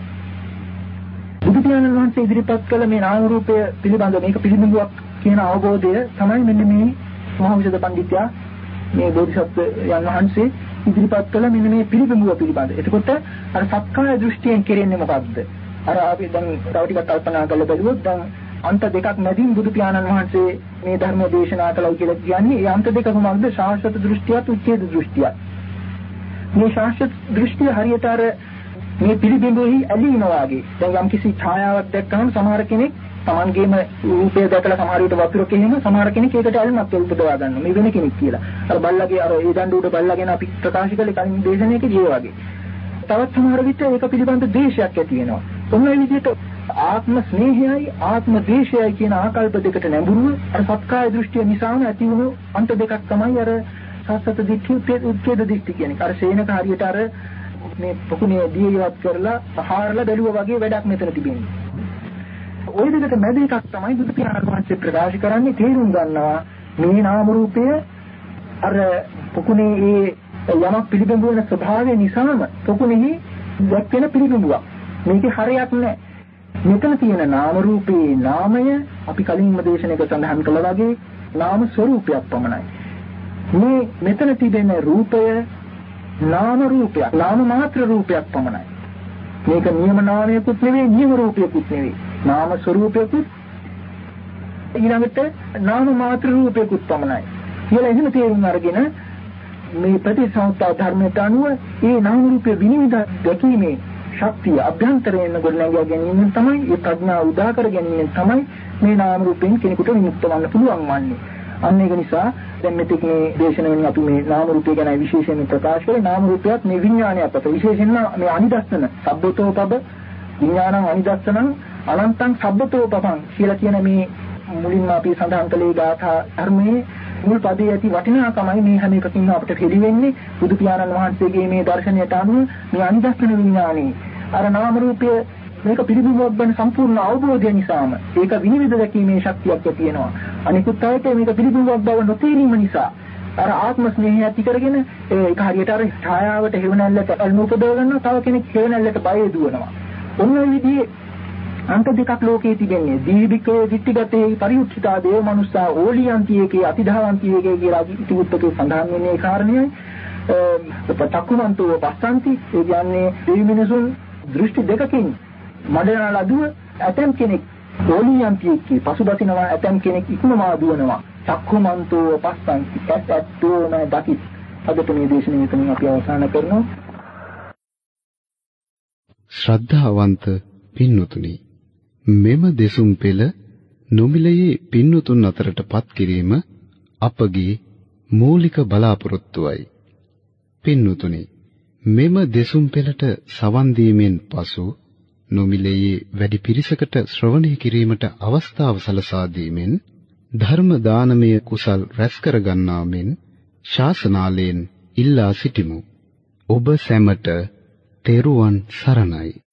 බුදු පියාණන් වහන්සේ ඉදිරිපත් කළ මේ නාම රූපය පිළිබඳ මේක පිළිබිඹුවක් කියන අවබෝධය තමයි මෙන්න මේ මහෞෂධ පඬිතුයා මේ බෝධිසත්වයන් වහන්සේ ඉදිරිපත් කළ මෙන්න මේ පිළිබිඹුව පිළිබඳ. එතකොට අර සත්කාය දෘෂ්ටියෙන් කෙරෙන්නේ මොකක්ද? අර අපි දැන් තව ටිකක් කල්පනා කරලා බලුවොත් දැන් අන්ත දෙකක් මැදින් බුදු පියාණන් වහන්සේ මේ ධර්ම දේශනා කළා කියලා කියන්නේ ඒ අන්ත දෙක කොහොමද? ශාස්ත්‍ර දෘෂ්ටියත් උච්ඡේද දෘෂ්ටියත්. මේ ශාස්ත්‍ර දෘෂ්ටිය හරියට අර මේ පිළිබිඹුවෙහි ඇලීනවා වගේ. දැන් යම් කිසි ඡායාවක් දැක්කම සමහර කෙනෙක් Tamanගේම රූපය දැකලා සමහර විට වතුරක එහෙම සමහර කෙනෙක් ඒකට ඇල්මක් උපදවා ගන්නවා. මේ වෙන කෙනෙක් කියලා. අර බල්ලගේ අර ඒ දඬු උඩ බල්ලගෙන අපි ප්‍රකාශ කළේ කලින් දේශනාවකදී ඒ වගේ. තවත් සමහර විට ඒක පිළිබඳ ද්වේෂයක් ඇති වෙනවා. ඔන්න ඒ විදිහට ආත්ම ස්නේහයයි ආත්ම ද්වේෂයයි කියන ආකල්ප දෙකට නැඹුරුව අර සත්කාය දෘෂ්ටිය නිසාම ඇති වුණු අන්ත දෙකක් තමයි අර සත්‍ය දිට්ඨි උච්ඡේද දිට්ඨි කියන්නේ. අර සේනක හරියට අර මේ පොකුණේ දිය ඉවත් කරලා සහාරලා බැලුවා වගේ වැඩක් මෙතන තිබෙන්නේ. ওই දෙකට මැද එකක් තමයි බුදු පියාණන් වහන්සේ ප්‍රකාශ කරන්නේ. තේරුම් ගන්නවා මේ නාම රූපය අර පොකුණේ ඒ යමක් පිළිබිඹු වෙන ස්වභාවය නිසාම පොකුණෙහි දැක්වෙන පිළිබිඹුවක්. මේකේ හරයක් නැහැ. මෙතන තියෙන නාම රූපේ නාමය අපි කලින්ම දේශනාවක සඳහන් කළා වගේ නාම ස්වરૂපයක් පමණයි. මේ මෙතන තිබෙන රූපය නාම රූපයක්, නාම මාත්‍ර රූපයක් පමණයි. මේක නියම නාමයකුත් නෙවෙයි, නියම රූපයකුත් නෙවෙයි. නාම ස්වરૂපයකුත් ඊළඟට නාම මාත්‍ර රූපයකුත් පමණයි. කියලා එහෙම තේරුම් අරගෙන මේ ප්‍රතිසංස්ථා ධර්මයට අනුව මේ නාම රූපය විනිවිද දැකීමේ ශක්තිය අභ්‍යන්තරයෙන් ගොඩනගා ගැනීමෙන් තමයි, ඒ ප්‍රඥාව උදා කර ගැනීමෙන් තමයි මේ නාම රූපයෙන් කෙනෙකුට විමුක්ත වන්න පුළුවන් වන්නේ. අන්න ඒක නිසා දැන් මෙතෙක් මේ දේශනාවෙන් අපි මේ නාම රූපය ගැන විශේෂයෙන් ප්‍රකාශ කළේ. නාම රූපයත් මේ විඥානයත් අතර විශේෂයෙන්ම මේ අනිදස්සන සබ්බතෝ පබ විඥානං අනිදස්සනං අනන්තං සබ්බතෝ පබං කියලා කියන මේ මුලින්ම අපි සඳහන් කළේ ගාථා ධර්මයේ මුල් පදයේ ඇති වටිනාකමයි මේ හැම එකකින්ම අපිට පිළි වෙන්නේ. බුදු පියාණන් වහන්සේගේ මේ දර්ශනයට අනුව මේ අනිදස්සන විඥානේ අර නාම රූපය මේක පිළිබිඹුවක් ගැන සම්පූර්ණ අවබෝධය නිසාම ඒක විනිවිද දැකීමේ ශක්තියක් තියෙනවා. අනිකුත් අයට මේක පිළිබිඹුවක් බව නොතේරීම නිසා අර ආත්ම ස්නේහය ඇති කරගෙන ඒක හරියට අර ඡායාවට හේවණල්ලට අල්ම උපදව ගන්නවා. තව කෙනෙක් හේවණල්ලට බය දුවනවා. ඔන්න ඔය විදිහේ අන්ත දෙකක් ලෝකයේ තිබෙන්නේ. දීවිකේ දිට්ඨිගතේ පරිඋච්චිතා දේව මනුස්සා ඕලියන්තියේකේ අතිධාවන්තියේකේ කියලා ඉතිවුත්තකේ සඳහන් වෙන්නේ ඒ කාරණේයි. චක්කුමන්තෝ පස්සන්ති ඒ කියන්නේ දෙවි මිනිසුන් දෘෂ්ටි දෙකකින් මඩන ලදුව ඇතම් කෙනෙක් ඕලියන්තියේකේ පසුබසිනවා ඇතම් කෙනෙක් ඉක්මවා දුවනවා. චක්කුමන්තෝ පස්සන්ති ඇත්තෝම දකිත්. අදට මේ දේශනාව එතනින් අපි අවසන් කරනවා. ශ්‍රද්ධාවන්ත පින්වතුනි, මෙම දෙසුම් පෙළ නොමිලයේ පින්වතුන් අතරටපත් කිරීම අපගේ මූලික බලාපොරොත්තුවයි. පින්වතුනි, මෙම දෙසුම් පෙළට සවන් දීමෙන් පසු නොමිලයේ වැඩි පිරිසකට ශ්‍රවණය කිරීමට අවස්ථාව සලසා දීමෙන් ධර්ම දානමය කුසල් රැස් කර ගන්නා මෙන් ශාසනාලයෙන් ඉල්ලා සිටිමු. ඔබ සැමට තෙරුවන් සරණයි.